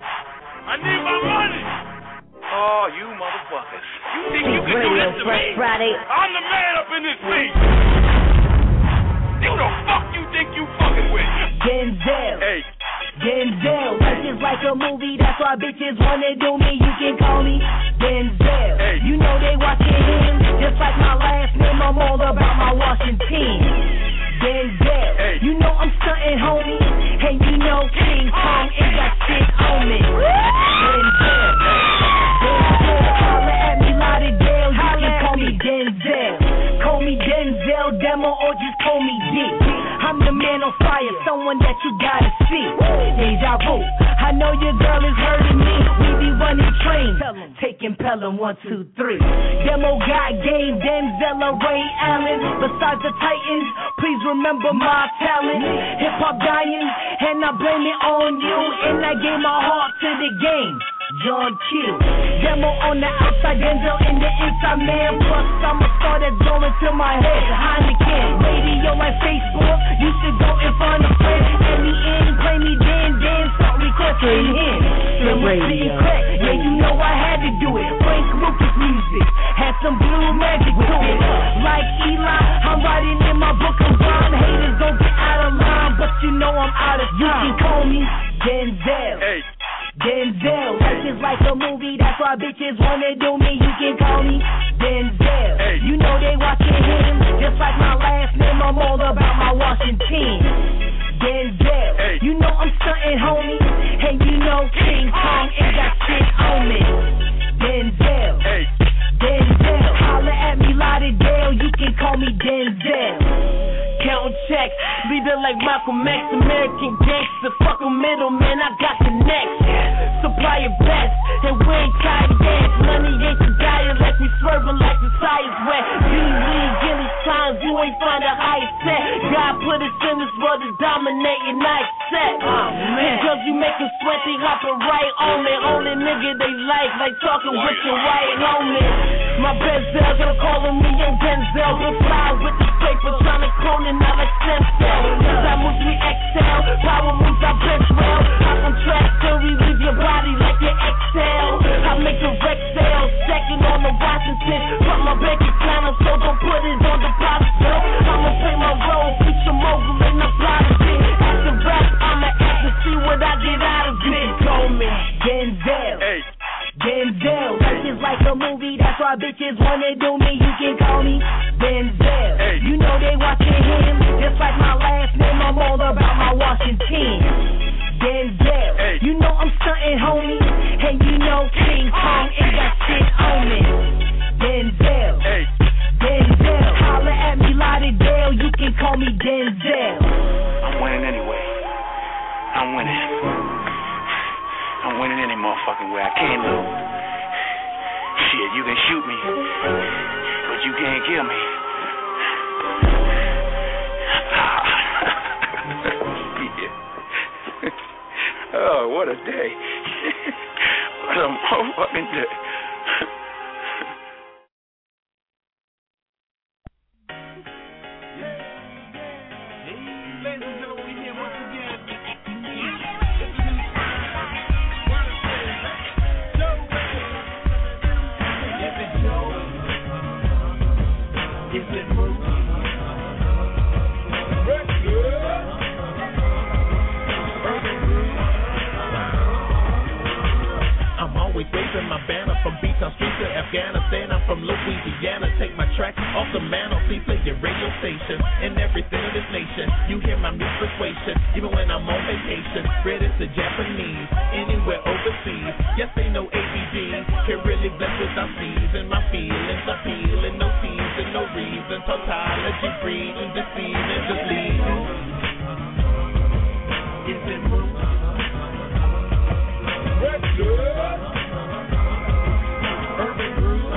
I need my money. Oh, you motherfuckers. You think you can do this to me? Friday. I'm the man up in this beat. Who the fuck you think you fucking with? Denzel. Hey. Denzel. Life is like a movie, that's why bitches wanna do me. You can call me Denzel. Hey. You know they watching him, just like my last name. I'm all about my Washington. Denzel, hey. You know I'm stunting, homie. And you know King Kong ain't got shit on me. Denzel, Denzel, holla at me, Lauderdale. You can call me that you gotta see. Deja vu, I know your girl is hurting me. We be running trains, taking Pelham one, two, three. Demo got game, Denzel or Ray Allen. Besides the Titans, please remember my talent. Hip hop dying, and I blame it on you. And I gave my heart to the game. John Q. Demo on the outside, Denzel in the inside, man. Plus, I'm a star that's going to my head. Heineken, radio like Facebook. You should go and find a friend. Let me in, play me then, then start recording him. Radio. Yeah, you know I had to do it. Frank Lucas music had some blue magic to it. Like Eli, I'm writing in my book of rhyme. Haters don't get out of line, but you know I'm out of time. You can call me Denzel. Hey. Denzel, life is like a movie, that's why bitches wanna do me. You can call me Denzel. Hey. You know they watching him, just like my last name. I'm all about my Washington. Denzel, hey. You know I'm stunting, homie, and you know King Kong ain't got shit on me. Denzel, hey. Denzel, holla at me Lauderdale, you can call me Denzel. Count checks, leader like Malcolm X, American gangster, fuck a middleman, I got the next. Supply your best, and we ain't tired of dance. Money ain't the dialect, we swerving like the sire's wet. We lead Gilly times, you ain't find a higher set. God put us in this world to dominate your night set. Oh, man. Because you make them sweat, they hopping right on it. Only nigga they like, like talking with your white homie. My Benzel, gonna call me young Denzel. Gonna fly with the paper, trying to clone it out like stem cells. Cause I moves we exhale, power moves I bench well. I contract till we leave your body like your exhale. I make a wreck sale, second on the Washington. Put my bank account, so don't put it on deposit. I'ma play my role, feature mogul in the prodigy. After rap, I'ma act to see what I get out of it. Call me Denzel. Hey. Denzel, life is like a movie, that's why bitches wanna do me. You can call me Denzel. Hey. You know they watching him, just like my last name. I'm all about my Washington. Denzel, hey. You know I'm stunting, homie, and you know King Kong ain't got shit on me. Denzel, hey. Denzel, holla at me Lauderdale, you can call me Denzel. I'm winning anyway. I'm winning. I'm winning any motherfucking way I can lose. Shit, you can shoot me, but you can't kill me. Yeah. Oh, what a day. What a motherfucking day. Ladies and gentlemen, we here once again. Is it Moose? I'm always waving my banner from B-Town Street to Afghanistan. I'm from Louisiana. Take my track off the mantle. Please play your radio station and everything in this nation. You hear my music persuasion, even when I'm on vacation. British to Japanese, anywhere overseas. Yes, they know A B D can really bless without C's and my feelings appealing. No C's and no reason. Tautology breeding, deceiving, just leading. Is it Moose? Urban Groove.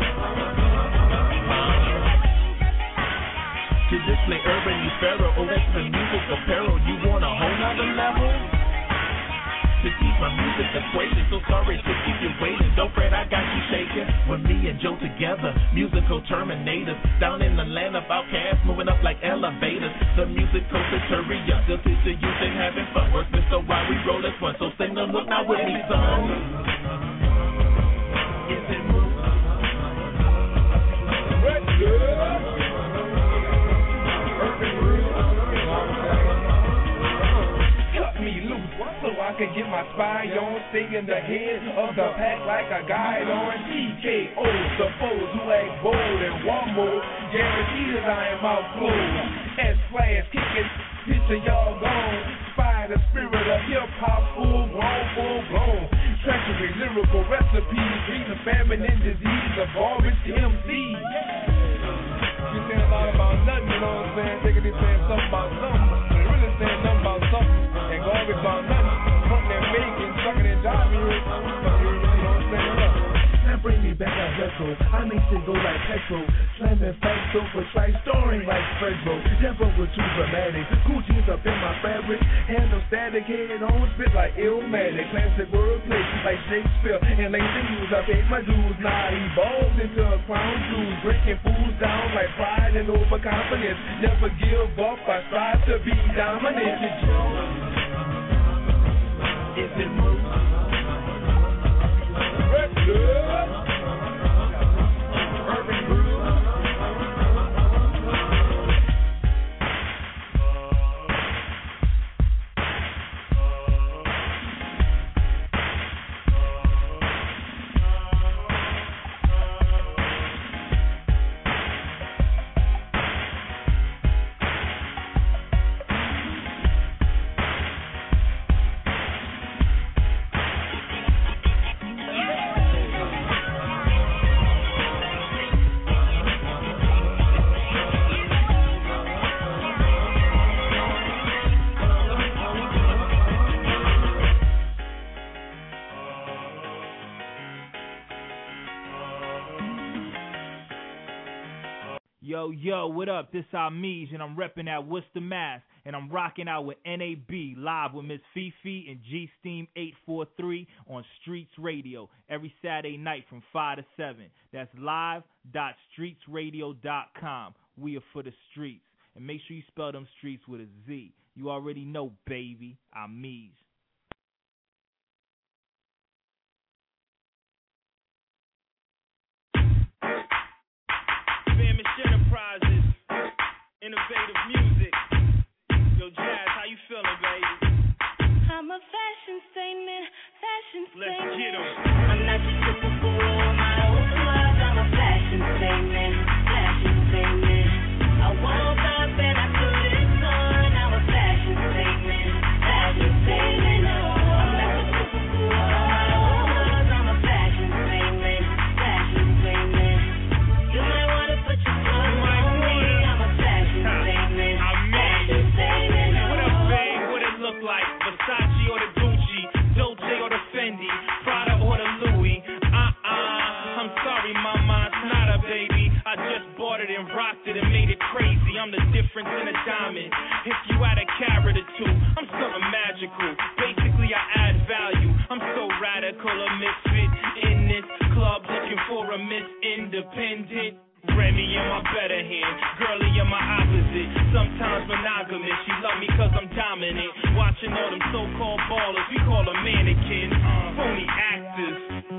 To display urban, you pharaoh. Oh, that's the music apparel. You want a whole nother level? To keep my music equation, so sorry to keep you waiting. Don't fret, I got you shaking. With me and Joe together, musical terminators. Down in the land of outcasts, moving up like elevators. The musical tutorial, still teach the youth and having fun. Working so while we roll as one, so sing the look now with me, son. Is it Moose? Cut me loose so I can get my spy on. Stay in the head of the pack like a guide on. T K O, the foes who act bold and one more. Guaranteed that I am out close. S-slash kicking, picture y'all gone. Spy the spirit of hip-hop, full grown, full blown. Treachery, lyrical recipes, reason famine and disease of garbage M Cs. You saying a lot about nothing, you know what I'm saying? They could be saying something about something, but they really saying nothing about something. about nothing. Hunting and making, sucking and diving. You know what I'm saying? Now bring me back that retro. I make shit go like petrol. Slamming facts over tracks, storing like Fredro. Never was too dramatic. Cool jeans up in my fabric. Handle static, head on, spit like Illmatic. Classic wordplay like Shakespeare. And lazy news, I paid my dues. Now I evolved into a crown jewel. Breaking fools down like pride and overconfidence. Never give up, I strive to be dominant. Is it moves? Urban Groove. Yo, yo, what up? This Amiz, and I'm repping at Worcester, Mass. And I'm rocking out with N A B live with Miss Fifi and G Steam eight four three on Streets Radio every Saturday night from five to seven. That's live dot streets radio dot com. We are for the streets. And make sure you spell them streets with a Z. You already know, baby. Amiz. Famish Enterprises, innovative music. Yo, Jazz, how you feeling, baby? I'm a fashion statement, fashion Let's statement. get 'em. I'm not your typical role model. I'm a fashion statement, fashion statement. I woke up and I put this on. I'm a fashion statement, fashion statement. I'm not your typical role model. I'm a fashion statement, fashion statement. You might want to put your clothes on me. I'm a fashion statement, fashion statement. What up, babe? What it look like? Versace or the Gucci, Dolce or the Fendi, Prada or the Louis? Uh-uh, I'm sorry, mama, it's not a baby. I just bought it and rocked it and made it crazy. I'm the difference in a diamond. If you had a carat or two, I'm something magical. Basically, I add value. I'm so radical, a misfit in this club, looking for a Miss Independent. Remy in my better hand, girly in my opposite. Sometimes monogamous, she love me cause I'm dominant. Watching all them so-called ballers, we call them mannequins. Phony actors.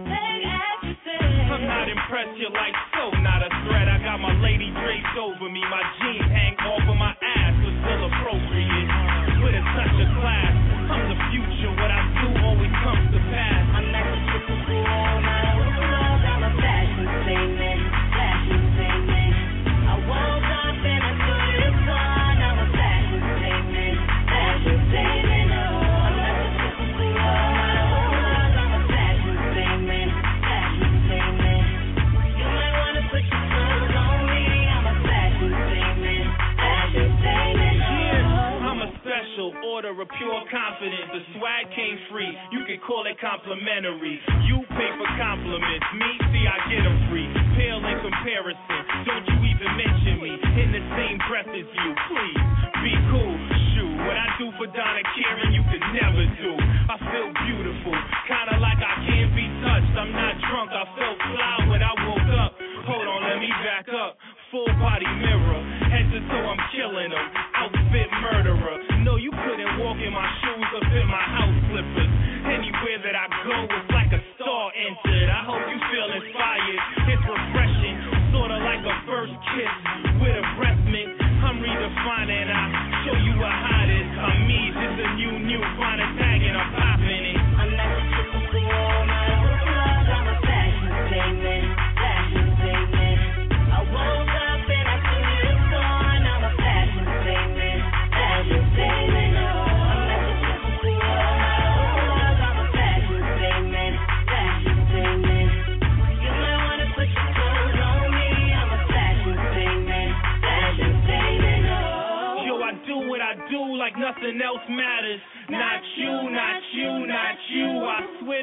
I'm not impressed, you're like so not a threat. I got my lady draped over me, my jeans hang off of my ass, but still appropriate. With a touch of class, I'm the future, what I do always comes to pass. I'm not the typical role model. I'm a fashion statement, fashion statement. I woke up and I put this on. I'm a fashion statement, fashion statement. I'm not the typical role model. I'm a fashion statement, fashion statement. You might want to put your clothes on me. I'm a fashion statement, fashion statement. Yeah, I'm a special order of pure confidence. The swag came free, you could call it complimentary. You pay for compliments, me, see I get them free. Pale in comparison, don't you even mention me in the same breath as you. Please, be cool, shoot. What I do for Donna Karen, you could never do. I feel beautiful, kinda like I can't be touched. I'm not drunk, I felt fly when I woke up. Hold on, let me back up. Full body mirror, head to toe, I'm killing them. Outfit murderer. No, you couldn't walk in my shoes or fit my house slippers. Anywhere that I go, it's like a star entered. I hope you feel inspired. It's refreshing, sorta like a first kiss with a breath mint. I'm redefining, I show you what hot is. I'm me, this a new, new, find a tag and I'm popping it. I'm not the typical role model. I'm a fashion statement, fashion statement. I woke up and I put this on. I'm a fashion statement, fashion statement. I'm not the typical role model. I'm a fashion statement, fashion statement. You might want to put your clothes on me. I'm a fashion statement.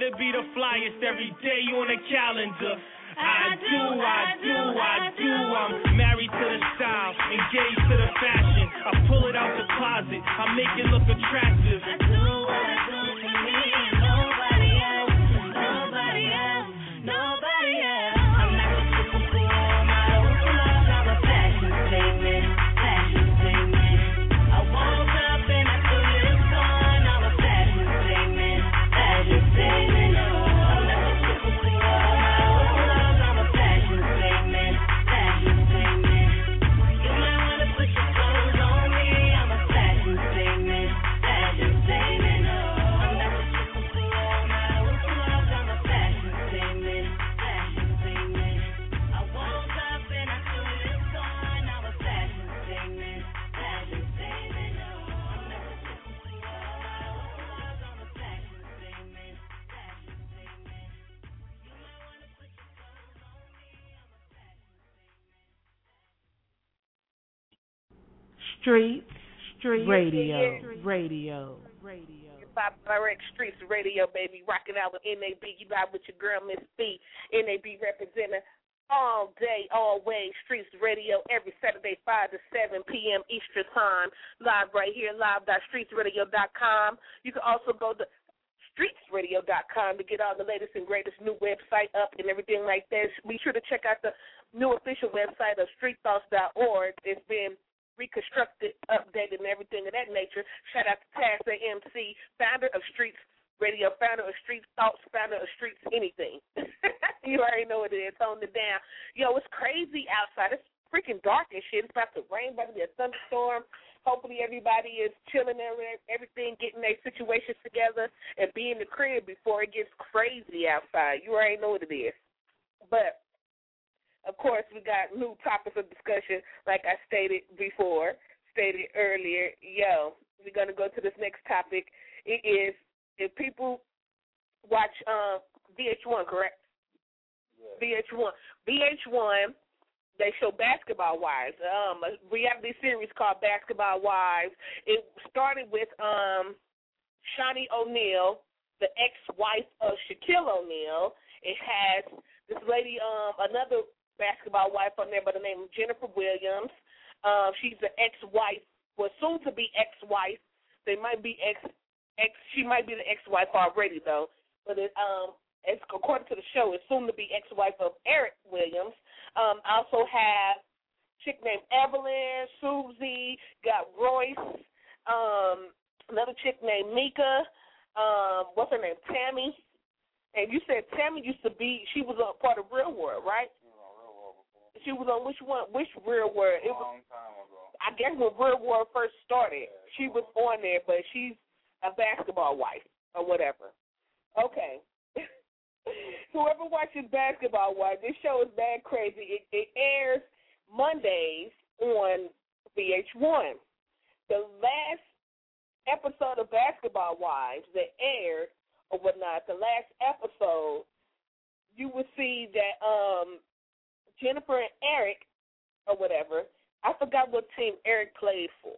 to be the flyest every day on the calendar. I do, I do, I do. I'm married to the style, engaged to the fashion. I pull it out the closet, I make it look attractive. I do what I do for me, nobody else, nobody else, nobody else. I'm not a typical model, I'm a fashion statement, fashion statement. I woke up and I threw this on, I'm a fashion statement, fashion statement. Streets, Streets Radio, yeah. Radio, Radio. Bob Direct Streets Radio, baby, rocking out with N A B. You live with your girl, Miss B. N A B representing all day, always. Streets Radio every Saturday, five to seven p.m. Eastern Time. Live right here, live dot streets radio dot com. You can also go to streets radio dot com to get all the latest and greatest new website up and everything like that. Be sure to check out the new official website of street thoughts dot org. It's been reconstructed, updated, and everything of that nature. Shout out to Taz A M C, founder of Streets Radio, founder of Streets Thoughts, founder of Streets Anything. You already know what it is. Tone it down. Yo, it's crazy outside. It's freaking dark and shit. It's about to rain, about to be a thunderstorm. Hopefully everybody is chilling there with everything, getting their situations together, and be in the crib before it gets crazy outside. You already know what it is. But of course, we got new topics of discussion, like I stated before, stated earlier. Yo, we're going to go to this next topic. It is if people watch um, V H one, correct? Yeah. V H one. V H one, they show Basketball Wives, um, a reality series called Basketball Wives. It started with um, Shaunie O'Neal, the ex-wife of Shaquille O'Neal. It has this lady, um, another basketball wife on there by the name of Jennifer Williams. Um, she's the ex-wife, well, soon to be ex-wife. They might be ex, ex. She might be the ex-wife already though. But it, um, it's, according to the show, it's soon to be ex-wife of Eric Williams. Um, I also have a chick named Evelyn, Susie, got Royce, um, another chick named Mika. Um, what's her name? Tammy. And you said Tammy used to be. She was a part of Real World, right? She was on which one? Which Real World? It was, a long time ago. I guess when Real World first started, yeah, she was on there, but she's a basketball wife or whatever. Okay. Whoever watches Basketball Wives, this show is bad crazy. It, it airs Mondays on V H one. The last episode of Basketball Wives that aired or whatnot, the last episode, you would see that um. Jennifer and Eric, or whatever, I forgot what team Eric played for.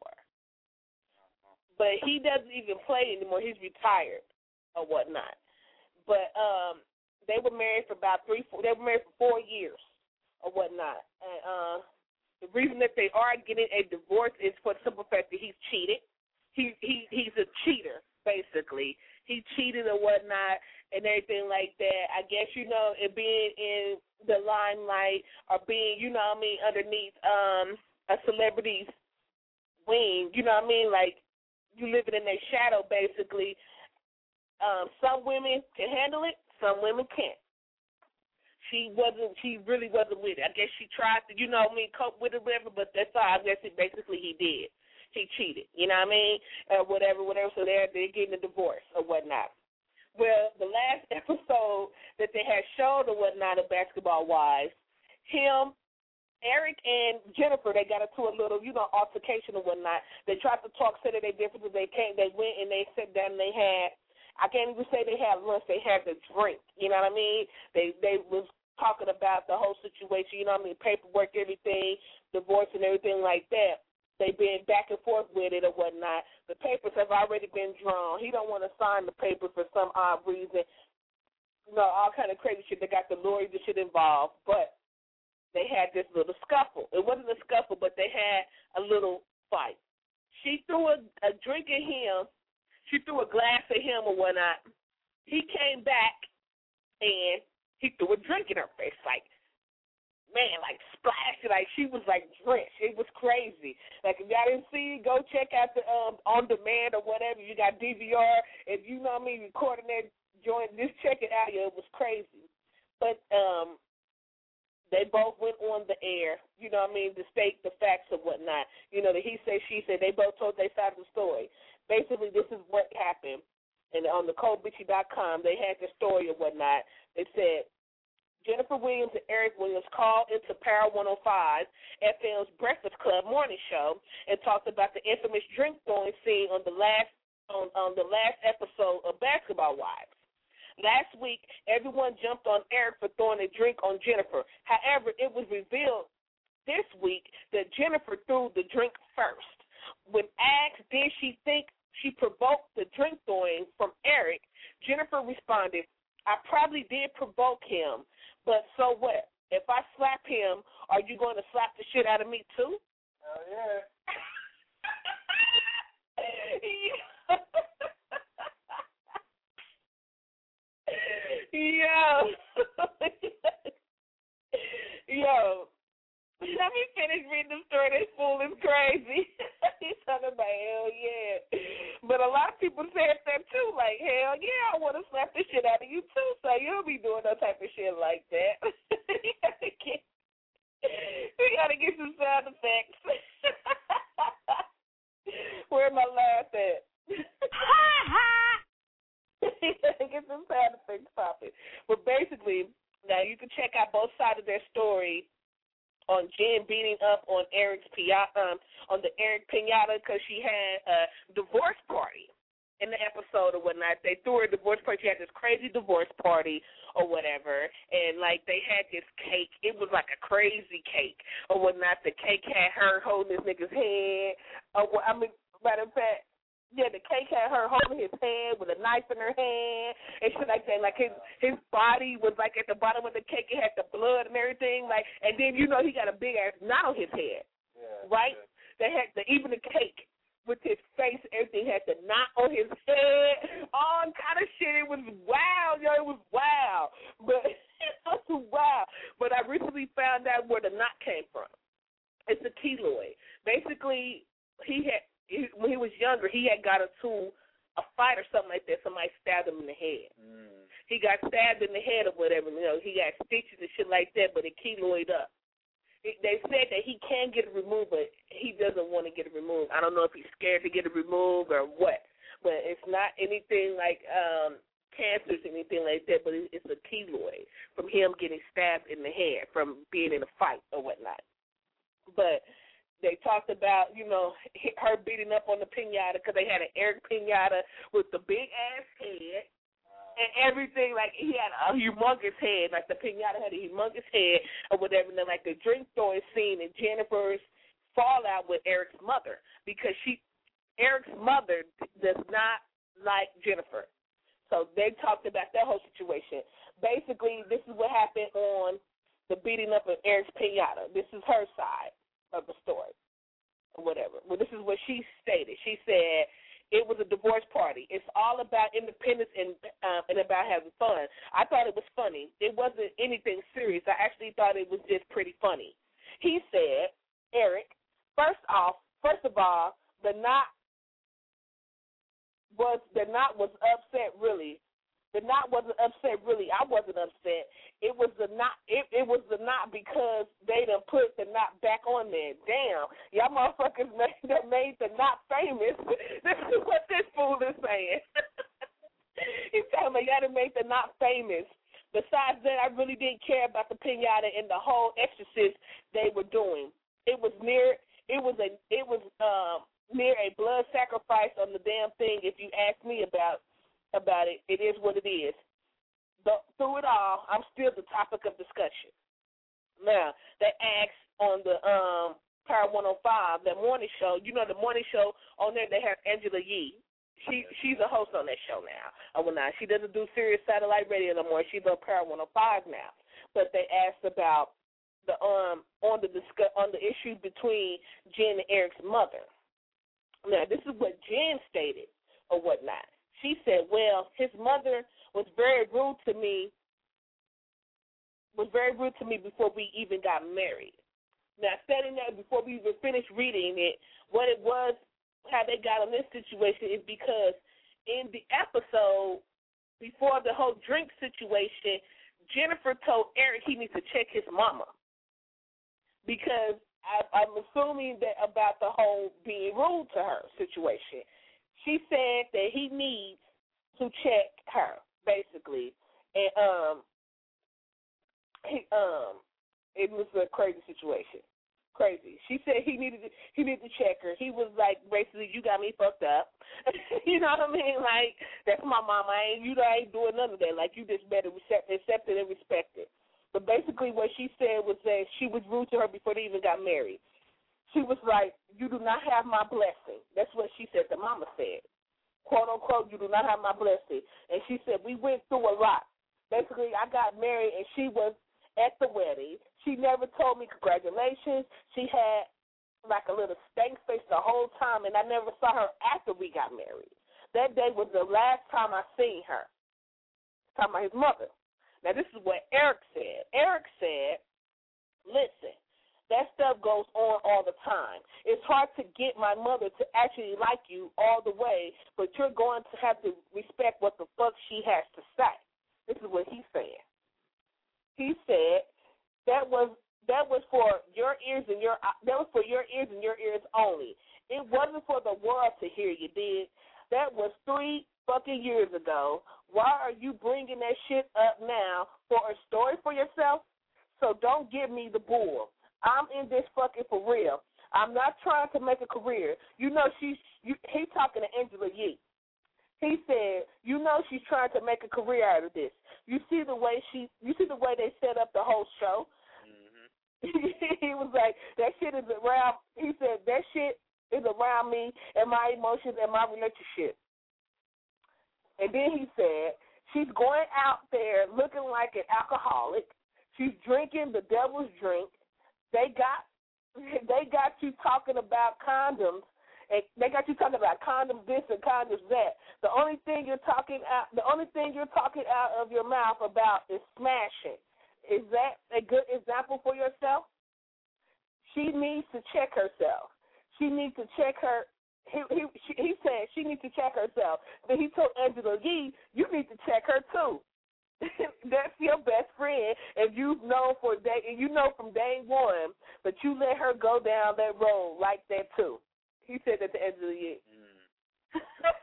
But he doesn't even play anymore. He's retired or whatnot. But um, they were married for about three, four, they were married for four years or whatnot. And uh, the reason that they are getting a divorce is for the simple fact that he's cheated. He, he He's a cheater, basically. He cheated or whatnot and everything like that. I guess, you know, it being in the limelight or being, you know what I mean, underneath um, a celebrity's wing, you know what I mean, like you living in their shadow, basically. Um, some women can handle it, some women can't. She wasn't, she really wasn't with it. I guess she tried to, you know what I mean, cope with it, whatever, but that's all I guess it basically he did. He cheated, you know what I mean, or whatever, whatever, so they're, they're getting a divorce or whatnot. Well, the last episode that they had showed or whatnot of Basketball Wives, him, Eric, and Jennifer, they got into a little, you know, altercation or whatnot. They tried to talk, said that they differences. They came, they went, and they sat down and they had, I can't even say they had lunch, they had the drink, you know what I mean? They, they was talking about the whole situation, you know what I mean, paperwork, everything, divorce and everything like that. They've been back and forth with it or whatnot. The papers have already been drawn. He don't want to sign the paper for some odd reason. know, all kind of crazy shit. They got the lawyers and shit involved, but they had this little scuffle. It wasn't a scuffle, but they had a little fight. She threw a, a drink at him. She threw a glass at him or whatnot. He came back, and he threw a drink in her face. Like, man, like splashed. Like, she was, like, drenched. It was crazy. Like, if y'all didn't see it, go check out the um, On Demand or whatever. You got D V R. If you know what I mean, recording that joint, just check it out. Yeah, it was crazy. But um, they both went on the air, you know what I mean, to state the facts or whatnot. You know, the he said, she said. They both told their side of the story. Basically, this is what happened. And on the cold bitchy dot com, they had the story or whatnot. They said, Jennifer Williams and Eric Williams called into Power one oh five, F M's Breakfast Club morning show, and talked about the infamous drink throwing scene on the last on, on the last episode of Basketball Wives. Last week, everyone jumped on Eric for throwing a drink on Jennifer. However, it was revealed this week that Jennifer threw the drink first. When asked, did she think she provoked the drink throwing from Eric, Jennifer responded, I probably did provoke him, but so what? If I slap him, are you going to slap the shit out of me too? Oh, yeah. Yo. Yo. Let me finish reading the story. This fool is crazy. He's talking about hell yeah. But a lot of people said that too, like, hell yeah, I want to slap the shit out of you too, so you'll be doing no type of shit like that. You gotta get, you gotta get some sound effects. Where my laugh at? Get some sound effects popping. But basically, now you can check out both sides of their story on Jen beating up on Eric's Pinata, um, on the Eric Pinata because she had a divorce party in the episode or whatnot. They threw her a divorce party. She had this crazy divorce party or whatever, and, like, they had this cake. It was like a crazy cake or whatnot. The cake had her holding this nigga's hand. Or, I mean, matter of fact, yeah, the cake had her holding his hand with a knife in her hand and shit like that. Like his his body was like at the bottom of the cake. It had the blood and everything. Like, and then you know he got a big ass knot on his head, yeah, right? Yeah. They had the even the cake with his face, everything had the knot on his head, all kind of shit. It was wild, yo. It was wild, but it was wild. But I recently found out where the knot came from. It's a keloid. Basically, he had. He, when he was younger, he had got into a fight or something like that. Somebody stabbed him in the head. Mm. He got stabbed in the head or whatever. You know, he got stitches and shit like that, but it keloid up. It, they said that he can get it removed, but he doesn't want to get it removed. I don't know if he's scared to get it removed or what, but it's not anything like um, cancers or anything like that, but it, it's a keloid from him getting stabbed in the head from being in a fight or whatnot. But they talked about, you know, her beating up on the pinata because they had an Eric pinata with the big ass head and everything. Like, he had a humongous head. Like, the pinata had a humongous head or whatever. And then, like, the drink throwing scene and Jennifer's fallout with Eric's mother because she, Eric's mother does not like Jennifer. So they talked about that whole situation. Basically, this is what happened on the beating up of Eric's pinata. This is her side of the story or whatever. Well, this is what she stated. She said it was a divorce party. It's all about independence and um, and about having fun. I thought it was funny. It wasn't anything serious. I actually thought it was just pretty funny. He said, Eric, first off, first of all, the knot was the knot was upset really. The knot wasn't upset really. I wasn't upset. It was the knot. It, it was the knot because they done put the knot back on there. Damn, y'all motherfuckers made, that made the knot famous. This is what this fool is saying. He's telling me y'all done made the knot famous. Besides that, I really didn't care about the pinata and the whole exorcist they were doing. It was near. It was a. It was um, near a blood sacrifice on the damn thing. If you ask me about. about it, it is what it is. But through it all, I'm still the topic of discussion. Now, they asked on the um, Power one oh five, that morning show, you know the morning show, on there they have Angela Yee. She she's a host on that show now. Oh, well, now she doesn't do Sirius Satellite Radio no more. She's on Power one oh five now. But they asked about the um on the discuss on the issue between Jen and Eric's mother. Now this is what Jen stated or whatnot. She said, "Well, his mother was very rude to me. Was very rude to me before we even got married." Now, stating that before we even finished reading it, what it was, how they got in this situation is because in the episode before the whole drink situation, Jennifer told Eric he needs to check his mama because I, I'm assuming that about the whole being rude to her situation. She said that he needs to check her basically, and um, he um. It was a crazy situation. Crazy. She said he needed to, he needed to check her. He was like, basically, you got me fucked up. You know what I mean? Like, that's my mama. I ain't, you ain't doing none of that. Like, you just better accept, accept it and respect it. But basically what she said was that she was rude to her before they even got married. She was like, you do not have my blessing. That's what she said. The mama said. Quote, unquote, you do not have my blessing. And she said, we went through a lot. Basically, I got married, and she was at the wedding. She never told me congratulations. She had like a little stank face the whole time, and I never saw her after we got married. That day was the last time I seen her. Talking about his mother. Now, this is what Eric said. Eric said, listen, that stuff goes on all the time. It's hard to get my mother to actually like you all the way, but you're going to have to respect what the fuck she has to say. This is what he said. He said that was that was for your ears and your that was for your ears and your ears only. It wasn't for the world to hear. You did. That was three fucking years ago. Why are you bringing that shit up now for a story for yourself? So don't give me the bull. I'm in this fucking for real. I'm not trying to make a career. You know she's you, he talking to Angela Yee. He said, you know she's trying to make a career out of this. You see the way she, you see the way they set up the whole show? Mm-hmm. He was like, that shit is around, he said, that shit is around me and my emotions and my relationship. And then he said, she's going out there looking like an alcoholic. She's drinking the devil's drink. They got, they got you talking about condoms. And they got you talking about condoms this and condoms that. The only thing you're talking out, the only thing you're talking out of your mouth about is smashing. Is that a good example for yourself? She needs to check herself. She needs to check her. He he he said she needs to check herself. Then he told Angela Yee, you need to check her too. That's your best friend, and you've known for day, and you know from day one, but you let her go down that road like that too. He said that to Angela Yee. Mm.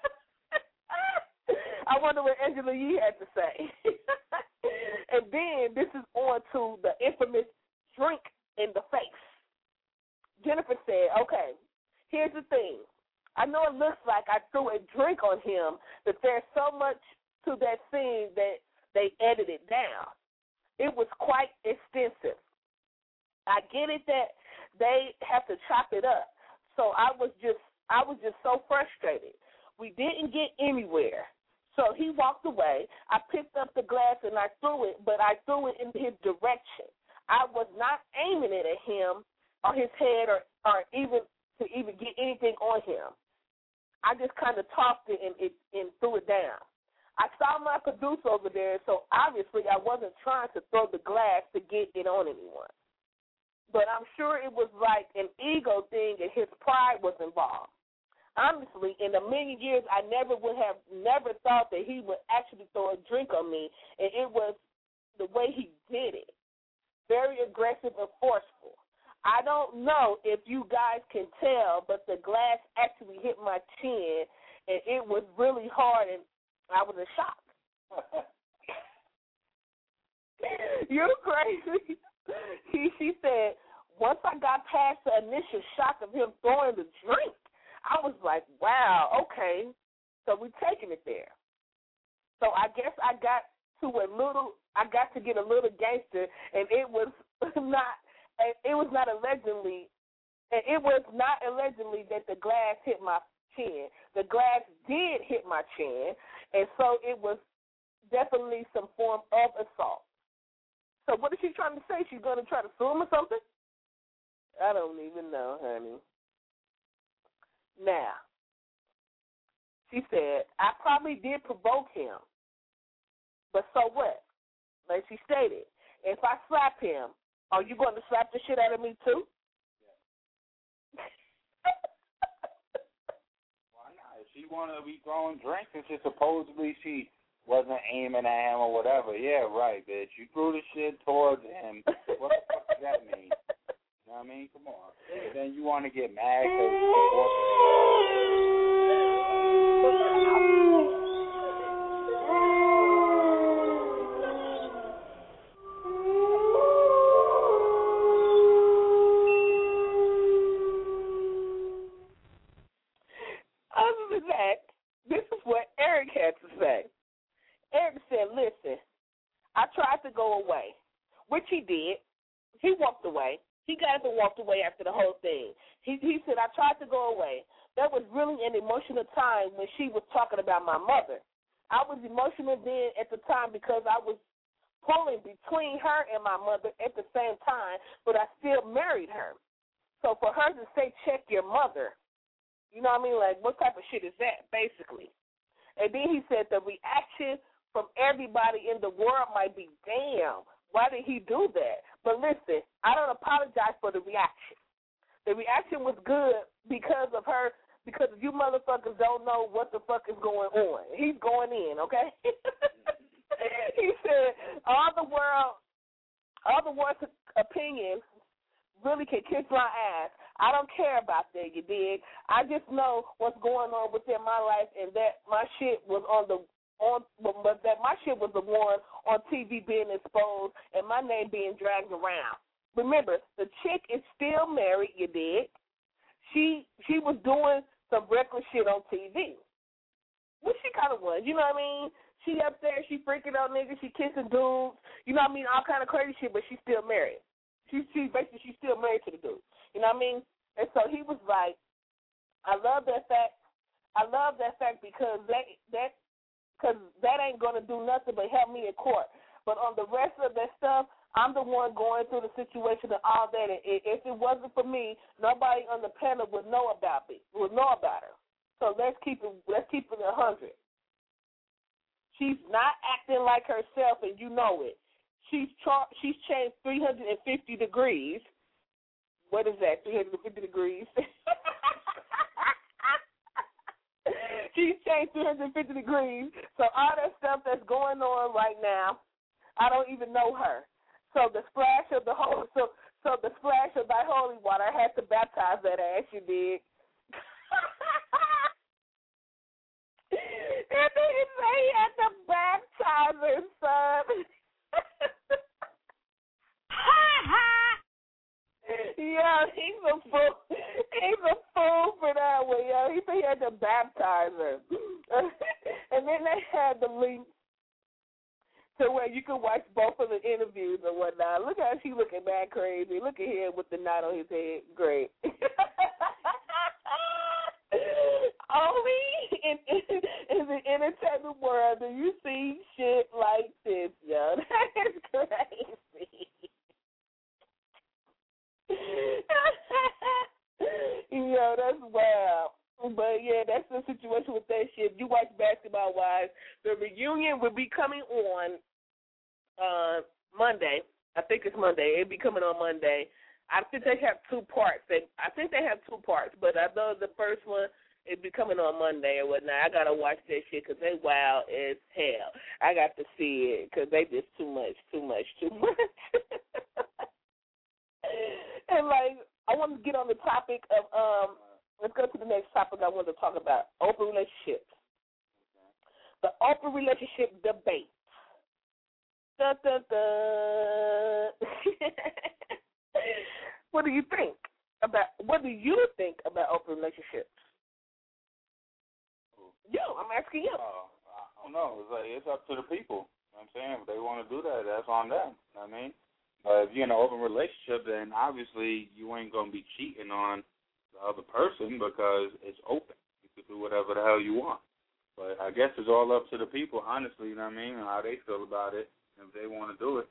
I wonder what Angela Yee had to say. And then this is on to the infamous drink in the face. Jennifer said, okay, here's the thing. I know it looks like I threw a drink on him, but there's so much to that scene that they edited down. It was quite extensive. I get it that they have to chop it up. So I was just I was just so frustrated. We didn't get anywhere. So he walked away. I picked up the glass and I threw it, but I threw it in his direction. I was not aiming it at him or his head or, or even to even get anything on him. I just kind of tossed it and, it and threw it down. I saw my producer over there, so obviously I wasn't trying to throw the glass to get it on anyone. But I'm sure it was like an ego thing and his pride was involved. Honestly, in a million years, I never would have never thought that he would actually throw a drink on me, and it was the way he did it. Very aggressive and forceful. I don't know if you guys can tell, but the glass actually hit my chin, and it was really hard, and I was in shock. You're crazy. He, she said, once I got past the initial shock of him throwing the drink, I was like, wow, okay. So we're taking it there. So I guess I got to a little, I got to get a little gangster, and it was not, it was not allegedly, and it was not allegedly that the glass hit my chin. The glass did hit my chin, and so it was definitely some form of assault. So what is she trying to say? She's going to try to sue him or something? I don't even know, honey. Now, she said, I probably did provoke him, but so what? Like she stated, if I slap him, are you going to slap the shit out of me too? Why not? If she want to be throwing drinks and shit, supposedly she wasn't aiming at him or whatever. Yeah, right, bitch. You threw the shit towards him. What the fuck does that mean? You know what I mean? Come on. And then you want to get mad because other than that, this is what Eric had to say. Eric said, listen, I tried to go away, which he did. He walked away. He got up and walked away after the whole thing. He, he said, I tried to go away. That was really an emotional time when she was talking about my mother. I was emotional then at the time because I was pulling between her and my mother at the same time, but I still married her. So for her to say, check your mother, you know what I mean? Like, what type of shit is that, basically? And then he said the reaction from everybody in the world might be, damn, why did he do that? But listen, I don't apologize for the reaction. The reaction was good because of her, because you motherfuckers don't know what the fuck is going on. He's going in, okay? He said, all the world, all the world's opinions really can kiss my ass. I don't care about that, you dig? I just know what's going on within my life and that my shit was on the on but that my shit was the one on T V being exposed and my name being dragged around. Remember, the chick is still married, you dig? She she was doing some reckless shit on T V. Which she kind of was, you know what I mean? She up there, she freaking out niggas, she kissing dudes, you know what I mean? All kind of crazy shit, but she's still married. She, she basically, she's still married to the dude. You know what I mean? And so he was like, I love that fact. I love that fact because that that because that ain't going to do nothing but help me in court. But on the rest of that stuff, I'm the one going through the situation and all that. And if it wasn't for me, nobody on the panel would know about me, would know about her. So let's keep it. Let's keep it a hundred. She's not acting like herself, and you know it. She's char- She's changed three hundred fifty degrees. What is that? three hundred fifty degrees. She's changed three hundred fifty degrees. So all that stuff that's going on right now, I don't even know her. So the splash of the holy, so so the splash of thy holy water, I had to baptize that ass. You did. And then he said he had to baptize her son. Yo, he's a fool. He's a fool for that one, yo. He said he had to baptize her. And then they had the link to where you can watch both of the interviews and whatnot. Look how she's looking back crazy. Look at him with the knot on his head. Great. Only in, in, in the entertainment world do you see shit like this, yo. That is crazy. Yo, that's wild. But yeah, that's the situation with that shit. You watch Basketball Wives. The reunion will be coming on uh, Monday. I think it's Monday. It'll be coming on Monday. I think they have two parts. They, I think they have two parts, but I know the first one it'll be coming on Monday or whatnot. I gotta watch that shit because they wild as hell. I got to see it because they just too much, too much, too much. And like, I want to get on the topic of um. Let's go to the next topic I want to talk about, open relationships. The open relationship debate. Dun, dun, dun. What do you think about, what do you think about open relationships? Yo, I'm asking you. Uh, I don't know. It's, like, it's up to the people. You know what I'm saying? If they want to do that, that's on them. You know what I mean? But if you're in an open relationship, then obviously you ain't going to be cheating on the other person because it's open. You could do whatever the hell you want. But I guess it's all up to the people, honestly, you know what I mean, and how they feel about it, if they want to do it.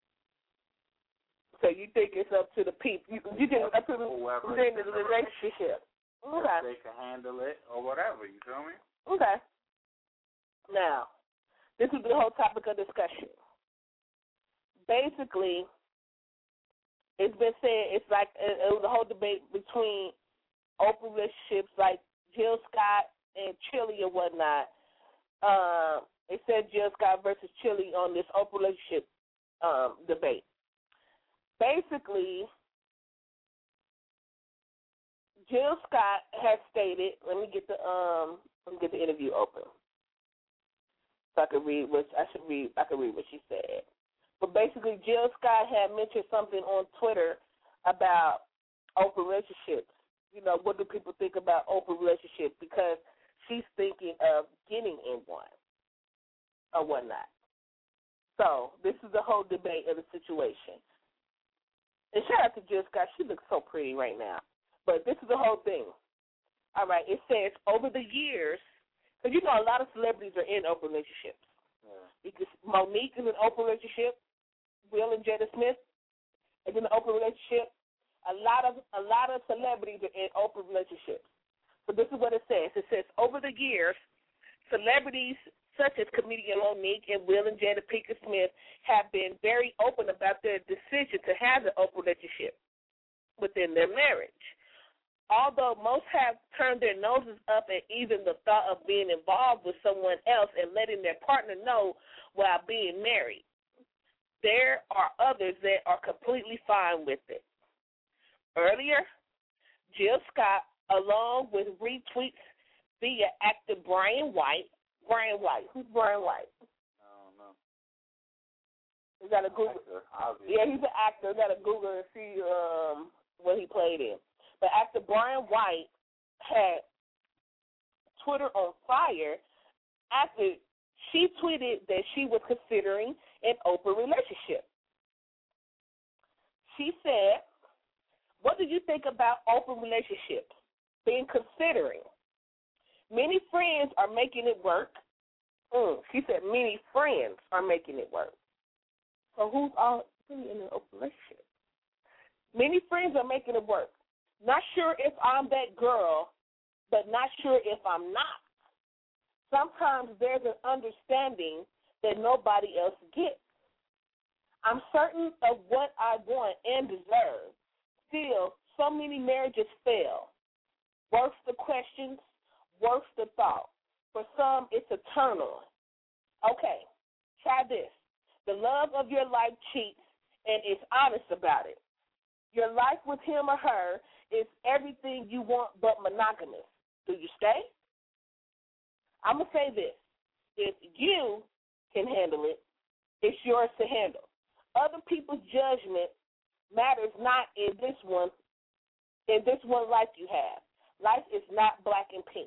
So you think it's up to the people? You, you think it's up to the whoever in the relationship? Okay. If they can handle it or whatever, you feel me? Okay. Now, this is the whole topic of discussion. Basically, it's been said it's like it, it was a whole debate between open relationships like Jill Scott and Chili or whatnot. Uh, it said Jill Scott versus Chili on this open relationship um, debate. Basically, Jill Scott has stated. Let me get the um. Let me get the interview open so I can read what I should read. I can read what she said. But basically, Jill Scott had mentioned something on Twitter about open relationships. You know, what do people think about open relationships? Because she's thinking of getting in one or whatnot. So this is the whole debate of the situation. And shout out to Jill Scott. She looks so pretty right now. But this is the whole thing. All right, it says over the years, because you know a lot of celebrities are in open relationships. Yeah. Because Monique is in an open relationship. Will and Jada Smith is in an open relationship. A lot of a lot of celebrities are in open relationships. So this is what it says. It says over the years, celebrities such as comedian Monique and Will and Jada Pinkett Smith have been very open about their decision to have an open relationship within their marriage. Although most have turned their noses up at even the thought of being involved with someone else and letting their partner know while being married, there are others that are completely fine with it. Earlier, Jill Scott, along with retweets via actor Brian White. Brian White. Who's Brian White? I don't know. You got to Google. Actor, yeah, he's an actor. You got to Google and see um, what he played in. But actor Brian White had Twitter on fire after she tweeted that she was considering an open relationship. She said, "What do you think about open relationships? Being considering. Many friends are making it work." Mm, she said, "Many friends are making it work." So who's all really in an open relationship? Many friends are making it work. Not sure if I'm that girl, but not sure if I'm not. Sometimes there's an understanding that nobody else gets. I'm certain of what I want and deserve. Still, so many marriages fail. Worse the questions, worse the thought. For some, it's eternal. Okay, try this. The love of your life cheats and is honest about it. Your life with him or her is everything you want but monogamous. Do you stay? I'm going to say this. If you can handle it, it's yours to handle. Other people's judgment matters not in this one, in this one life you have. Life is not black and pink.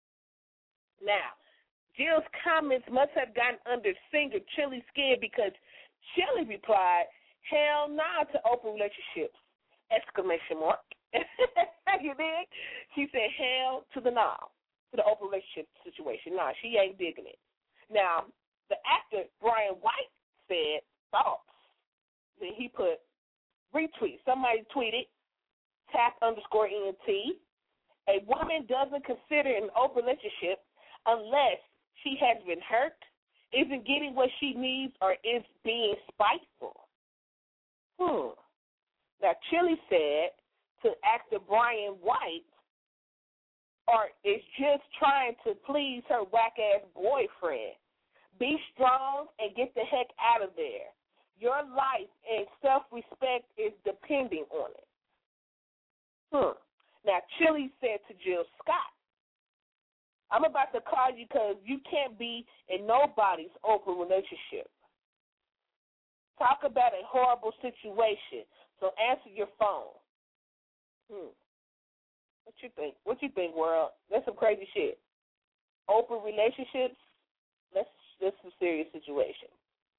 Now, Jill's comments must have gotten under singer Chili's skin because Chili replied, "Hell nah to open relationships!" Exclamation mark. You dig? She said, "Hell to the nah to the open relationship situation." Nah, she ain't digging it. Now, the actor Brian White said thoughts. Then he put retweet. Somebody tweeted tap underscore E N T. A woman doesn't consider an open relationship unless she has been hurt, isn't getting what she needs, or is being spiteful. Hmm. Now, Chili said to actor Brian White, or is just trying to please her whack-ass boyfriend. Be strong and get the heck out of there. Your life and self-respect is depending on it. Hmm. Now, Chili said to Jill Scott, "I'm about to call you because you can't be in nobody's open relationship. Talk about a horrible situation, so answer your phone." Hmm. What you think? What you think, world? That's some crazy shit. Open relationships, that's that's a serious situation.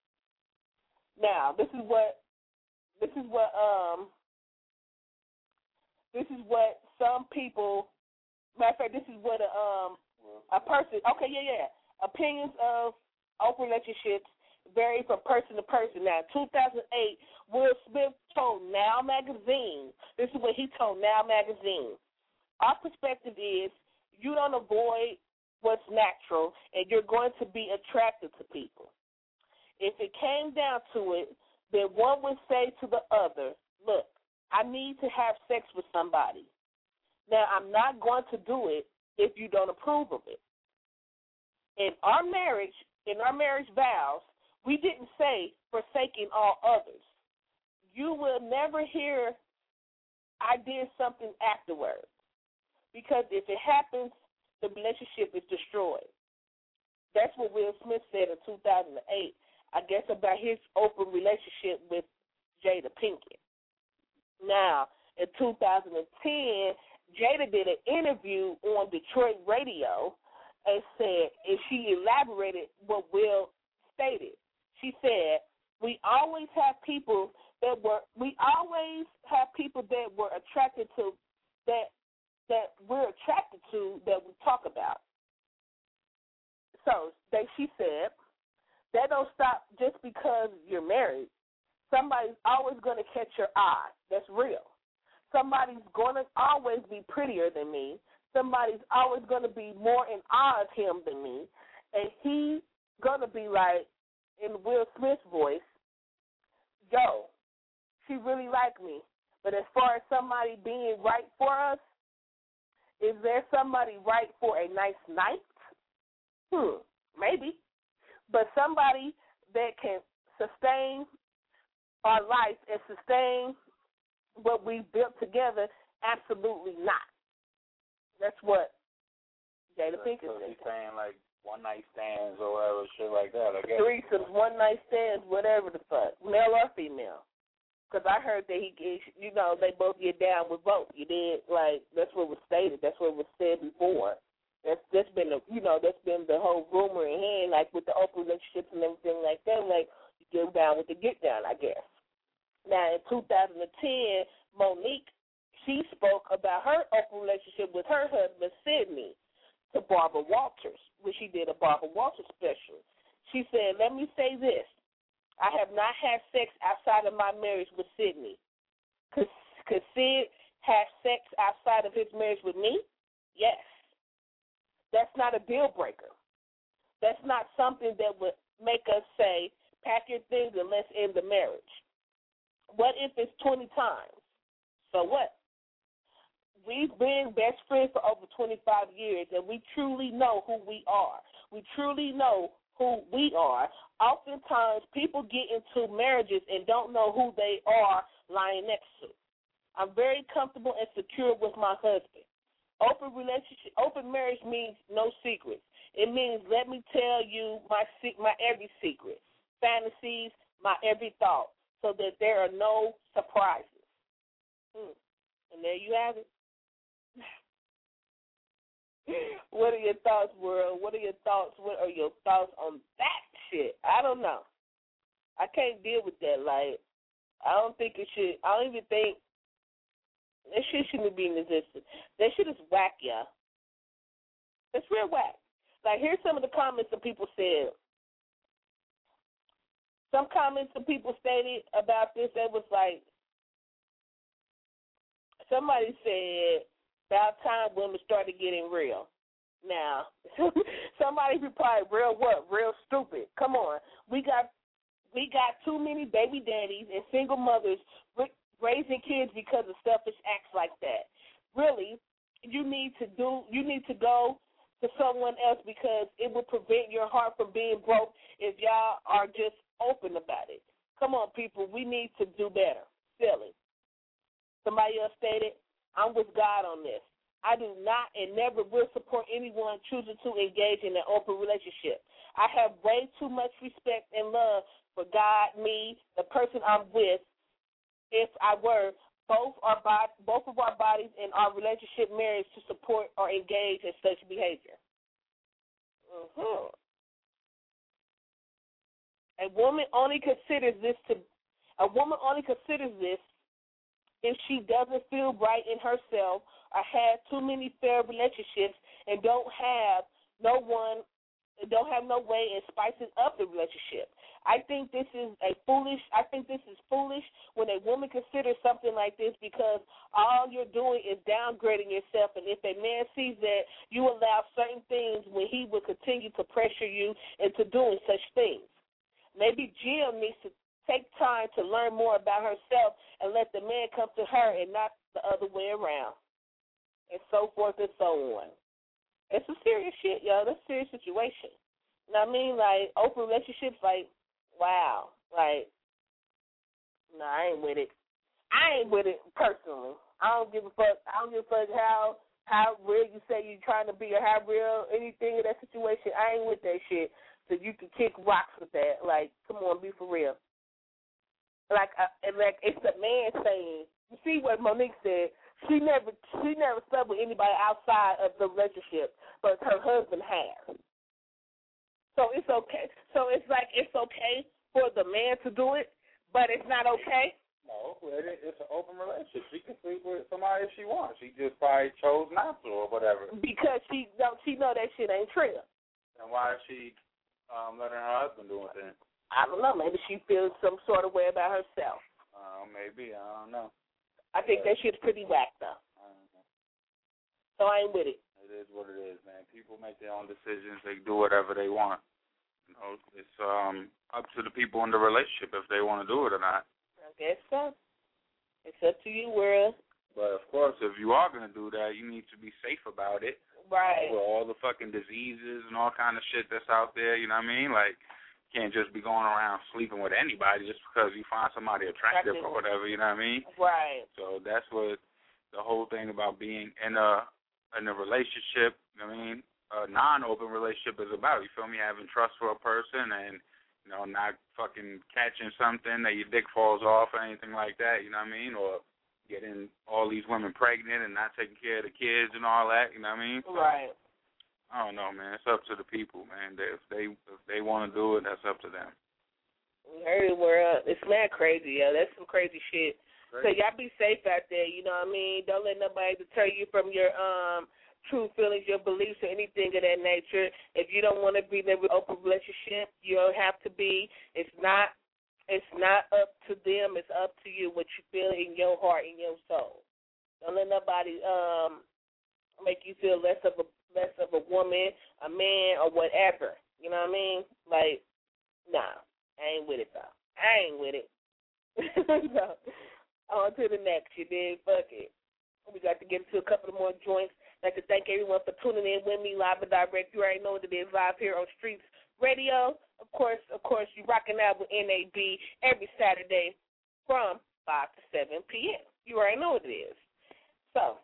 Now, this is what this is what um this is what some people matter of fact, this is what a um a person. Okay, yeah, yeah. Opinions of open relationships vary from person to person. Now, in two thousand eight, Will Smith told Now Magazine. This is what he told Now Magazine. Our perspective is you don't avoid what's natural, and you're going to be attracted to people. If it came down to it, then one would say to the other, look, I need to have sex with somebody. Now, I'm not going to do it if you don't approve of it. In our marriage, in our marriage vows, we didn't say forsaking all others. You will never hear I did something afterwards, because if it happens, the relationship is destroyed. That's what Will Smith said in two thousand eight, I guess, about his open relationship with Jada Pinkett. Now, in two thousand ten, Jada did an interview on Detroit radio and said, and she elaborated what Will stated. She said, we always have people that were, we always have people that were attracted to, that that we're attracted to, that we talk about. So, they, she said, that don't stop just because you're married. Somebody's always going to catch your eye. That's real. Somebody's going to always be prettier than me. Somebody's always going to be more in awe of him than me. And he going to be like, in Will Smith's voice, yo, she really like me. But as far as somebody being right for us, is there somebody right for a nice night? Hmm, maybe. But somebody that can sustain our life and sustain what we built together, absolutely not. That's what Jada Pinkett so said. She's saying like one night stands or whatever, shit like that, I guess. Threesomes, one night stands, whatever the fuck, male or female. Because I heard that he, you know, they both get down with both. You did, like, that's what was stated. That's what was said before. That's that's been, the, you know, that's been the whole rumor in hand, like with the open relationships and everything like that. Like, you get down with the get down, I guess. Now, in two thousand ten, Monique, she spoke about her open relationship with her husband, Sidney, to Barbara Walters, when she did a Barbara Walters special. She said, let me say this. I have not had sex outside of my marriage with Sidney. Could, could Sid have sex outside of his marriage with me? Yes. That's not a deal breaker. That's not something that would make us say, pack your things and let's end the marriage. What if it's twenty times? So what? We've been best friends for over twenty-five years, and we truly know who we are. We truly know who we are. Oftentimes, people get into marriages and don't know who they are lying next to. I'm very comfortable and secure with my husband. Open relationship, open marriage means no secrets. It means let me tell you my my every secret, fantasies, my every thought, so that there are no surprises. Hmm. And there you have it. What are your thoughts, world? What are your thoughts? What are your thoughts on that shit? I don't know. I can't deal with that. Like, I don't think it should. I don't even think that shit shouldn't be in existence. That shit is whack, y'all. It's real whack. Like, here's some of the comments that people said. Some comments that people stated about this, that was like, somebody said, about time women started getting real. Now, somebody replied, real what? Real stupid. Come on. We got we got too many baby daddies and single mothers raising kids because of selfish acts like that. Really, you need to do you need to go to someone else, because it will prevent your heart from being broke if y'all are just open about it. Come on, people. We need to do better. Silly. Somebody else stated, I'm with God on this. I do not and never will support anyone choosing to engage in an open relationship. I have way too much respect and love for God, me, the person I'm with. If I were, both our bod- both of our bodies and our relationship marriage to support or engage in such behavior. Mm-hmm. A woman only considers this to a woman only considers this if she doesn't feel right in herself or had too many failed relationships and don't have no one, don't have no way in spicing up the relationship. I think this is a foolish, I think this is foolish when a woman considers something like this because all you're doing is downgrading yourself. And if a man sees that you allow certain things, when he will continue to pressure you into doing such things. Maybe Jill needs to take time to learn more about herself and let the man come to her and not the other way around. And so forth and so on. It's some serious shit, yo. That's a serious situation. You know what I mean? Like, open relationships, like, wow. Like, no, I ain't with it. I ain't with it personally. I don't give a fuck. I don't give a fuck how how real you say you're trying to be or how real anything in that situation. I ain't with that shit. So you can kick rocks with that. Like, come on, be for real. Like, uh, and like it's a man saying, you see what Monique said, she never she never slept with anybody outside of the relationship, but her husband has. So it's okay. So it's like it's okay for the man to do it, but it's not okay. No, it's an open relationship. She can sleep with somebody if she wants. She just probably chose not to or whatever. Because she don't she know that shit ain't true. And why is she um, letting her husband do it then? I don't know. Maybe she feels some sort of way about herself. Uh, maybe. I don't know. I think that shit's pretty whack, though. I don't know. So I ain't with it. It is what it is, man. People make their own decisions. They do whatever they want. You know, it's um up to the people in the relationship if they want to do it or not. I guess so. It's up to you, world. But, of course, if you are going to do that, you need to be safe about it. Right. With all the fucking diseases and all kind of shit that's out there, you know what I mean? Like, you can't just be going around sleeping with anybody just because you find somebody attractive or whatever, you know what I mean? Right. So that's what the whole thing about being in a in a relationship, you know what I mean, a non-open relationship is about, you feel me, having trust for a person and, you know, not fucking catching something that your dick falls off or anything like that, you know what I mean, or getting all these women pregnant and not taking care of the kids and all that, you know what I mean? Right. I don't know, man. It's up to the people, man. They, if they if they want to do it, that's up to them. We heard it, world. It's mad crazy, yo. That's some crazy shit. Crazy. So y'all be safe out there, you know what I mean? Don't let nobody deter you from your um true feelings, your beliefs, or anything of that nature. If you don't want to be in an open relationship, you don't have to be. It's not it's not up to them. It's up to you, what you feel in your heart and your soul. Don't let nobody um make you feel less of a less of a woman, a man, or whatever. You know what I mean? Like, nah, I ain't with it, though. I ain't with it. So, on to the next. You did. Fuck it. We got to get into a couple of more joints. I'd like to thank everyone for tuning in with me live and direct. You already know what it is, live here on Streets Radio. Of course, of course, you're rocking out with N A B every Saturday from five to seven p.m. You already know what it is. So,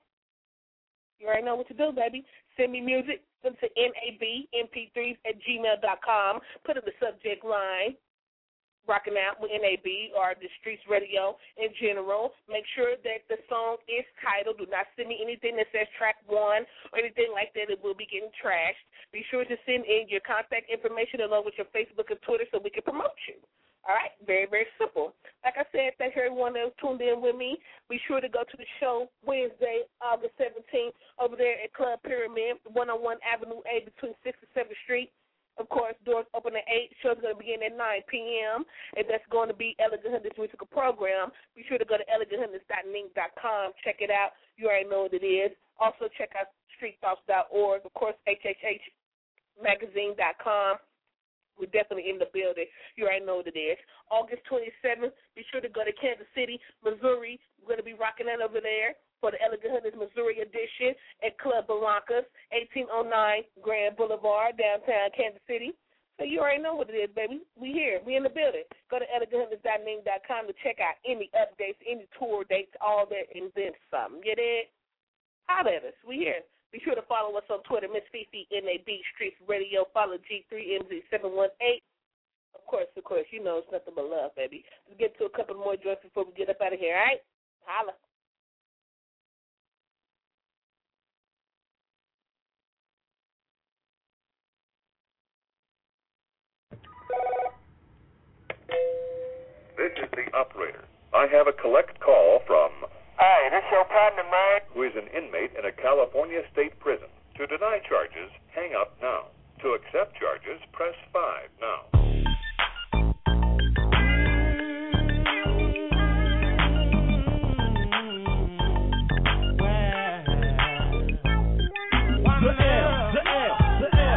you already know what to do, baby. Send me music. Send to N A B M P threes at gmail dot com. Put in the subject line, rocking out with N A B or the Streets Radio in general. Make sure that the song is titled. Do not send me anything that says track one or anything like that. It will be getting trashed. Be sure to send in your contact information along with your Facebook and Twitter so we can promote you. All right? Very, very simple. Like I said, thank everyone that was tuned in with me. Be sure to go to the show Wednesday, August seventeenth, over there at Club Pyramid, one oh one Avenue A between sixth and seventh Street. Of course, doors open at eight. Show's going to begin at nine p.m., and that's going to be Elegant Hunters Musical Program. Be sure to go to elegant hunters dot ning dot com. Check it out. You already know what it is. Also, check out street thoughts dot org. Of course, H H H magazine dot com. We're definitely in the building. You already know what it is. August twenty-seventh, be sure to go to Kansas City, Missouri. We're going to be rocking out over there for the Elegant Hunters Missouri edition at Club Barrancas, eighteen oh nine Grand Boulevard, downtown Kansas City. So you already know what it is, baby. We here. We in the building. Go to elegant hunters dot ning dot com to check out any updates, any tour dates, all that, and then some. Get it? Holler at us. We here. Be sure to follow us on Twitter, Miss Fifi, N A B, Streets Radio. Follow G three M Z seven one eight. Of course, of course, you know it's nothing but love, baby. Let's get to a couple more joints before we get up out of here, all right? Holla. This is the operator. I have a collect call from Hey, this your partner, man. Who is an inmate in a California state prison. To deny charges, hang up now. To accept charges, press five now. The L, the L, the L, the L.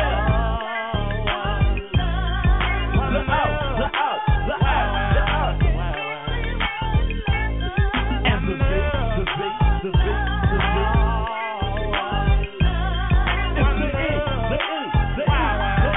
The O, the O, the O, the O. And the V, the V, the V, the V. It's the E, the E, the E, the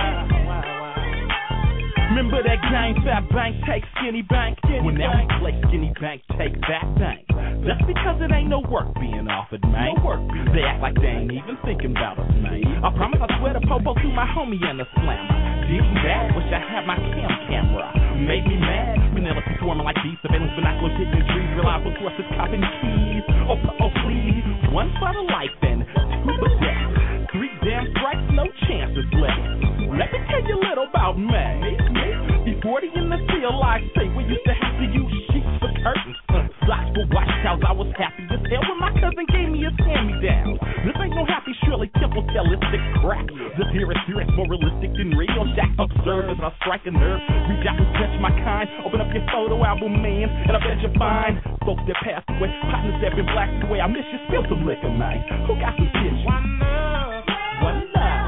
E. Remember that gang, fat bank, take skinny bank? Well, now we play skinny bank, take fat bank. That's because it ain't no work being offered, man. No work being They act like they ain't even thinking about us, man. I promise I swear to popo to my homie and the slammer. Didn't that? Wish I had my cam camera. Made me mad. Vanilla swarming like bees. Surveillance binoculars hitting trees. Reliable sources copping keys. Oh, oh, please. One for the life and two for death. Three damn strikes, no chances left. Let me tell you a little about me. Be forty in the field, like say we used to have to use sheets for curtains. Socks for watch towels, I was happy as hell when my cousin gave me his hand-me-down. This ain't no happy Shirley Temple stylistic crap. This here is serious, more realistic than real. Jack observe as I strike a nerve. Reach out and touch my kind. Open up your photo album, man, and I bet you find folks that passed away, partners that been blacked away. I miss you, spill some liquor, man. Who got some pictures? One love, one love.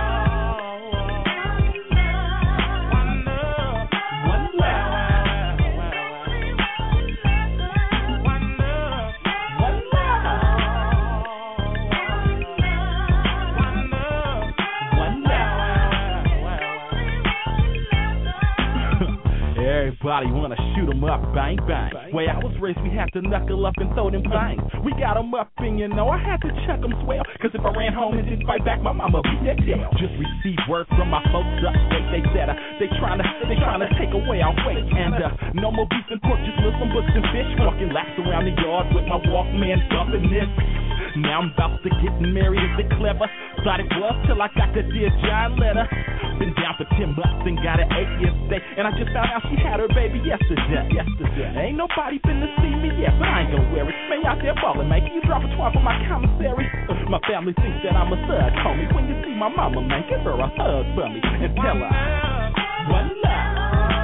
Everybody wanna shoot 'em up, bang, bang. Way I was raised, we had to knuckle up and throw them bangs. We got 'em up and you know I had to chuck 'em swell. Cause if I ran home and didn't fight back, my mama beat that tail. Just received word from my folks upstate. They said uh, they tryna, they tryna take away our weight. And uh, no more beef and pork, just little some books and fish. Walking laps around the yard with my Walkman bumping this. Now I'm about to get married, is it clever? Thought it was till I got that Dear John letter. Been down for ten bucks and got an eight yesterday. And I just found out she had her baby yesterday. Yesterday. Ain't nobody finna see me yet, but I ain't gonna wear it. Man, out there ballin', man. Can you drop a twat for my commissary? My family thinks that I'm a thug, homie. When you see my mama, man, give her a hug for me and tell her one love.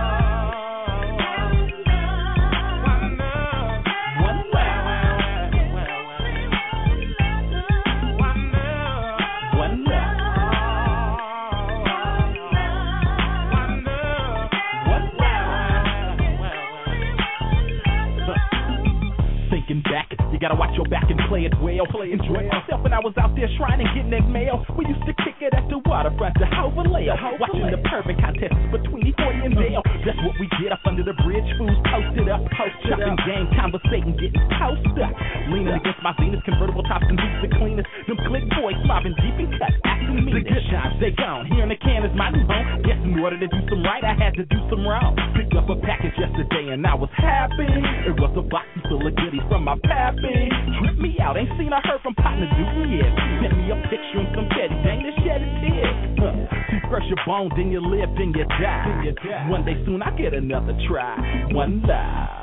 Back, you gotta watch your back and play it well. Play enjoy myself when I was out there shrining, getting that mail. We used to kick it at the waterfront, the Hovaleo, watching the perfect contest between Ecoy and Dale. That's what we did up under the bridge, fools posted up, posted up, game, conversating, getting posted up, leaning against my Venus, convertible tops and boots the cleanest. Them click boys mobbing deep and cut, acting mean. The good shots, they gone. Here in the can is my new home. Guess in order to do some right, I had to do some wrong. Picked up a package yesterday and I was happy. It was a box full of goodies from my pappy. Trip me out, ain't seen or heard from partner Duke yet. Sent me a picture and some petty, dang this shed a tear. Huh. See, first you bone, then you live, then you die. Then you die. One day soon I get another try. One love.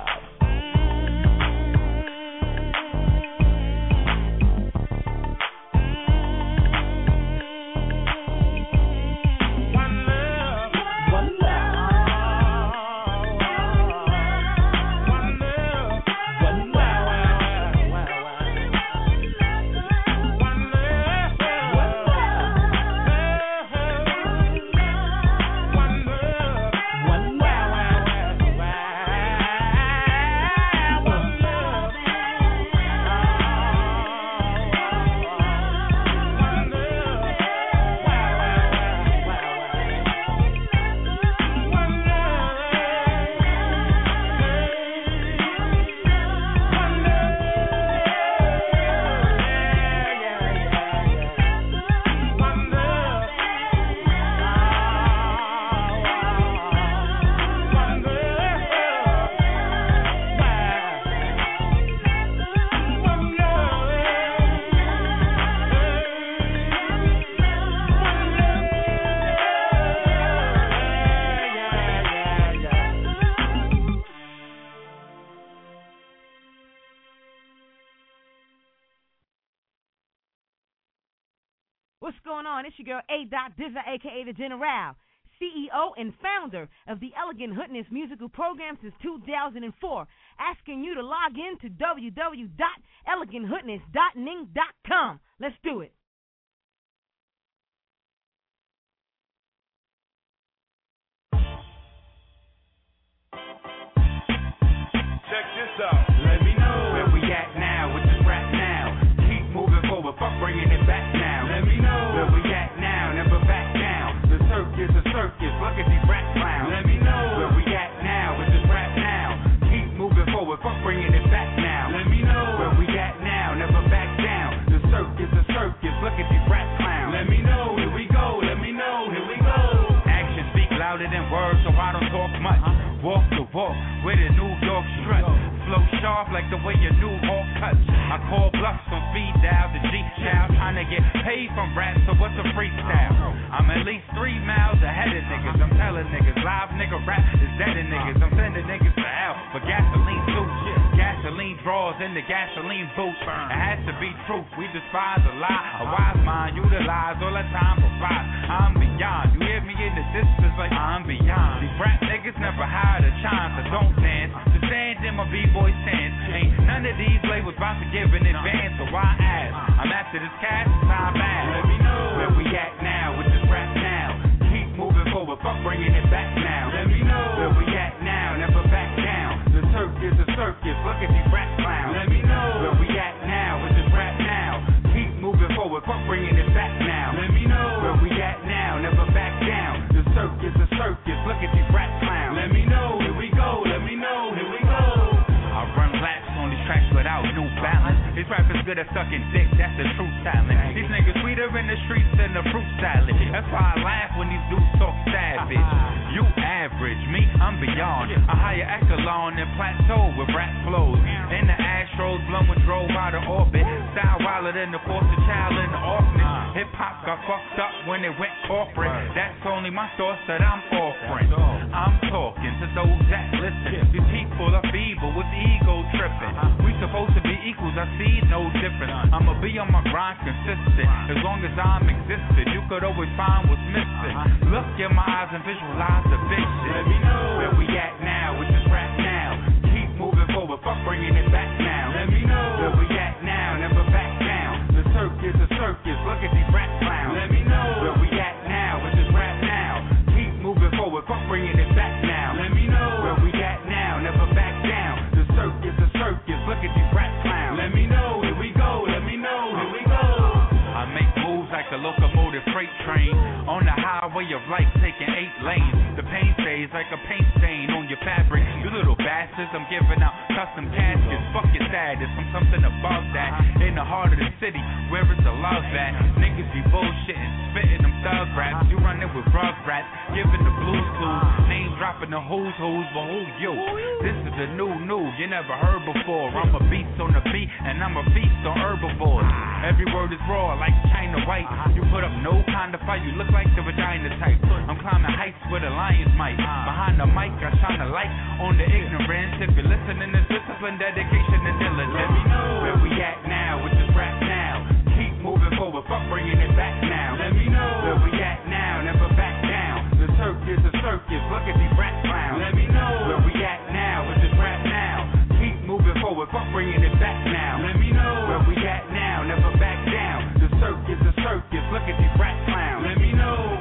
going on? It's your girl A. Dizza, a k a. The General, C E O and founder of the Elegant Hoodness musical program since two thousand four, asking you to log in to w w w dot elegant hoodness dot ning dot com. Let's do it. Check this out. Let me know where we at now with this rap now. Keep moving forward, fuck bringing it back now. Let me know where we at now, never back down. The circus, the circus, look at these rap clowns. Let me know where we at now with this rap now. Keep moving forward, fuck bringing it back now. Let me know where we at now, never back down. The circus, the circus, look at these rap clowns. Let me know, here we go, let me know, here we go. Actions speak louder than words, so I don't talk much. Walk the walk with a New York strut. Flow sharp like the way your new hawk cuts. I call bluffs from speed dial to G child. Trying to get paid from rap, so what's a freestyle? I'm at least three miles ahead of niggas. I'm telling niggas, live nigga rap is dead in niggas. I'm sending niggas to hell for gasoline suits. Gasoline draws in the gasoline booth. It has to be truth, we despise a lie. A wise mind utilize all the time for five. I'm beyond, you hear me in the distance like I'm beyond. These rap niggas never had a chance, so don't dance. The sand in my B-boy stance. Ain't none of these labels about to give in advance, so why ask? I'm after this cash, time back. Let me know where we at now with this rap now. Keep moving forward, fuck bringing it back now. Let me know where we at now, never back down. The circus, the circus, look at these rap clowns. Let me know where we at now with this rap now. Keep moving forward, fuck bringing it back now. Let me know where we at now, never back down. The circus, the circus, look at these rap clowns. Let me know, here we go, let me know, here we go. I run laps on these tracks without new balance. These rappers good at sucking dick, that's the true talent. These niggas sweeter in the streets than the fruit salad. That's why I laugh when these dudes talk savage. You average, me, I'm beyond. A higher echelon and plateau with rap flows. In the Astros, blowing drove out of orbit. Style wilder than the foster child in the orphanage. Hip hop got fucked up when it went corporate. That's only my thoughts that I'm offering. I'm talking to those that listen. These people are feeble with ego tripping. We supposed to be equals, I see no difference. I'ma be on my grind consistent. As long as I'm existed, you could always find what's missing. Look in my eyes and visualize the vision. Let me know where we at now with this rap now. Keep moving forward, fuck bringing it back now. Let me know where we at now, never back down. The circus, the circus, look at these rap clowns. Let me know where we at now with this rap now. Keep moving forward, fuck bringing it back now. Let me know where we at now, never back down. The circus, the circus, look at these rap clowns. Let me know, here we go, let me know, here we go. I make moves like a locomotive freight train on the highway of life, taking eight lanes. The pain stays like a paint stain on your fabric. You little bastards, I'm giving out custom caskets. Fuck your status, I'm something above that. In the heart of the city, where is the love at? Niggas be bullshitting, spitting them thug raps. You running with rug rats, giving the blues clues. Names dropping the who's who's, but who you? This is a new new you never heard before. I'm a beast on the beat, and I'm a feast on herbivores. Every word is raw like China White. You put up no kind of fight, you look like the vagina type. I'm climbing heights with a lion's might. Behind the mic, I shine a light on the ignorance. If you're listening to discipline, dedication, and diligence. Let me know where we at now with this rap now. Keep moving forward, fuck bringing it back now. Let me know where we at now, never back down. The circus, the circus, look at these rap clowns. Let me know where we at now with this rap now. Keep moving forward, fuck bringing it back now. Let me know where we at now, never back down. The circus, the circus, look at these rap clowns. Let me know.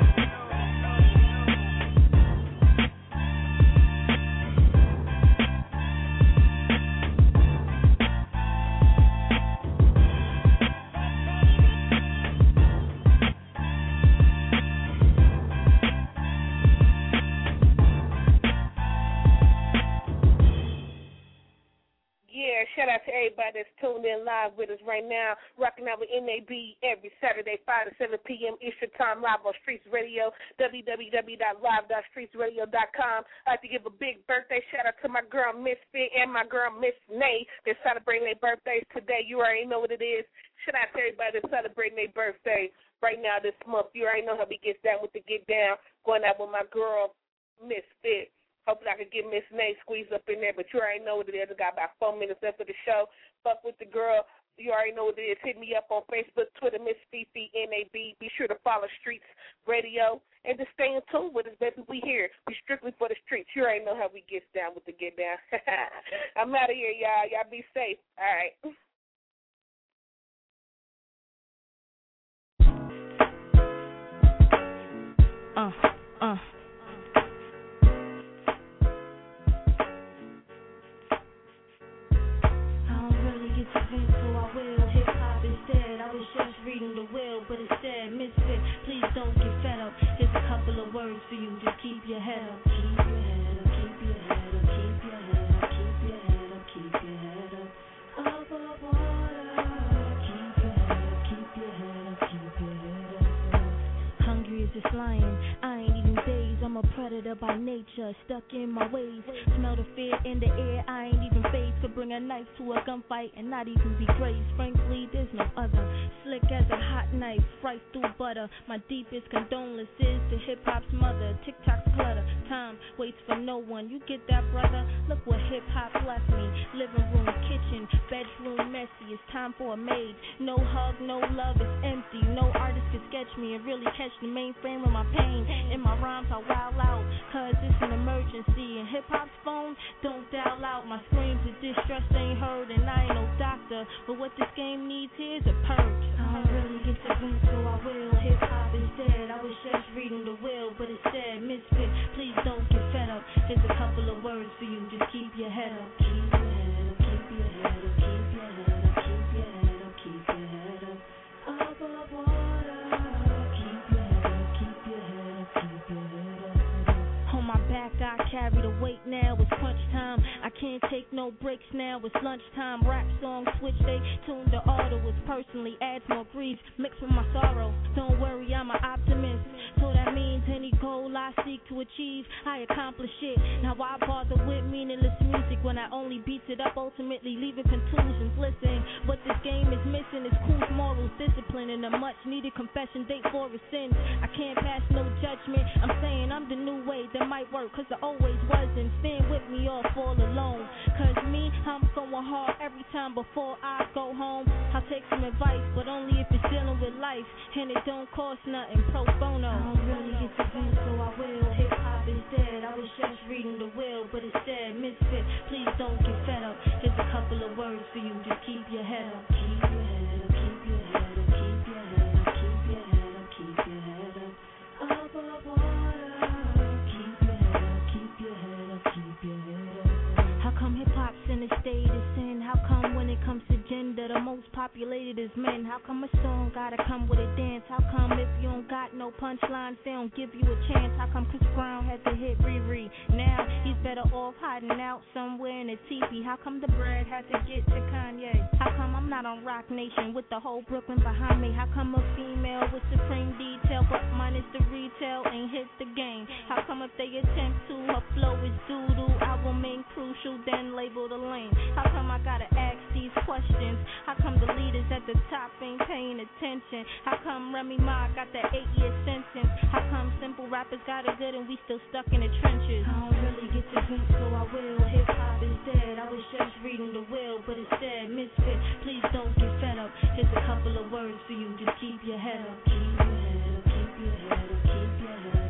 Shout out to everybody that's tuned in live with us right now. Rocking out with N A B every Saturday, five to seven p.m. Eastern Time, live on Streets Radio, w w w dot live dot streets radio dot com. I'd like to give a big birthday shout out to my girl Miss Fit and my girl Miss Nay. They're celebrating their birthdays today. You already know what it is. Shout out to everybody that's celebrating their birthday right now this month. You already know how we get down with the get down. Going out with my girl Miss Fit. Hopefully I could get Miss Nay squeezed up in there, but you already know what it is. I got about four minutes left of the show. Fuck with the girl. You already know what it is. Hit me up on Facebook, Twitter, Miss Fifi, N A B. Be sure to follow Streets Radio. And just stay in tune with us, baby. We here. We strictly for the streets. You already know how we get down with the get down. I'm out of here, y'all. Y'all be safe. All right. Uh, uh. Reading the will, but it said, misfit, please don't get fed up. Here's a couple of words for you, just keep your head up. Keep your head up, keep your head up, keep your head up, keep your head up, keep your head up. Above water, keep your head up, keep your head up, keep your head up. Hungry as this lion, I ain't even dazed. I'm a predator by nature, stuck in my ways. Smell the fear in the air, I ain't even phased. Could bring a knife to a gunfight and not even be grazed. Frankly, there's no other. Slick as a hot knife, right through butter. My deepest condolences to hip-hop's mother. TikTok's clutter, time waits for no one. You get that, brother? Look what hip-hop left me. Living room, kitchen, bedroom messy. It's time for a maid. No hug, no love, it's empty. No artist can sketch me and really catch the mainframe of my pain. In my rhymes, I wild out, cause it's an emergency. And hip-hop's phone, don't dial out. My screams of distress ain't heard, and I ain't no doctor. But what this game needs here is a purge. I don't really get to read, so I will. Hip-hop is dead, I was just reading the will, but it said, misfit, please don't get fed up. Here's a couple of words for you, just keep your head up. Keep your head up, keep your head up, keep your head up, keep your head up, keep your head up. Above water, keep your head up, keep your head up, keep your head up. On my back, I carry the weight now, it's crunch time. I can't take no breaks now, it's lunchtime. Rap songs switch, they tune the auto. It's personally adds more grief, mixed with my sorrow. Don't worry, I'm an optimist. So that means any goal I seek to achieve, I accomplish it. Now why bother with meaningless music when I only beats it up, ultimately leaving conclusions. Listen, what this game is missing is cool morals, discipline, and a much needed confession date for his sins. I can't pass no judgment, I'm saying I'm the new way that might work, cause I always wasn't. Stand with me or fall alone, cause me, I'm going hard every time before I go home. I'll take some advice, but only if it's dealing with life, and it don't cost nothing, pro bono. I don't really get to view, so I will. Hip-hop is dead, I was just reading the will, but it said, misfit, please don't get fed up. Here's a couple of words for you, just keep your head up. Keep your head up, keep your head up, keep your head up, keep your head up, keep your head up. Above water, keep your head up, keep your head up, keep your head up. How come hip-hop's in a state of sin? How come when it comes to gender, the most populated is men? How come a song gotta come with a dance? How come if you don't got no punchlines, they don't give you a chance? How come Chris Brown had to hit Riri? Now he's better off hiding out somewhere in a teepee. How come the bread had to get to Kanye? How come I'm not on Rock Nation with the whole Brooklyn behind me? How come a female with supreme detail but minus the retail ain't hit the game? How come if they attempt to, her flow is doo-doo? I will remain crucial, then label the lane. How come I gotta ask these questions? How come the leaders at the top ain't paying attention? How come Remy Ma got that eight-year sentence? How come simple rappers got it good and we still stuck in the trenches? I don't really get to read, so I will. Hip-hop is dead, I was just reading the will, but it said, misfit, please don't get fed up. Here's a couple of words for you, just keep your head up. Keep your head up, keep your head up, keep your head up.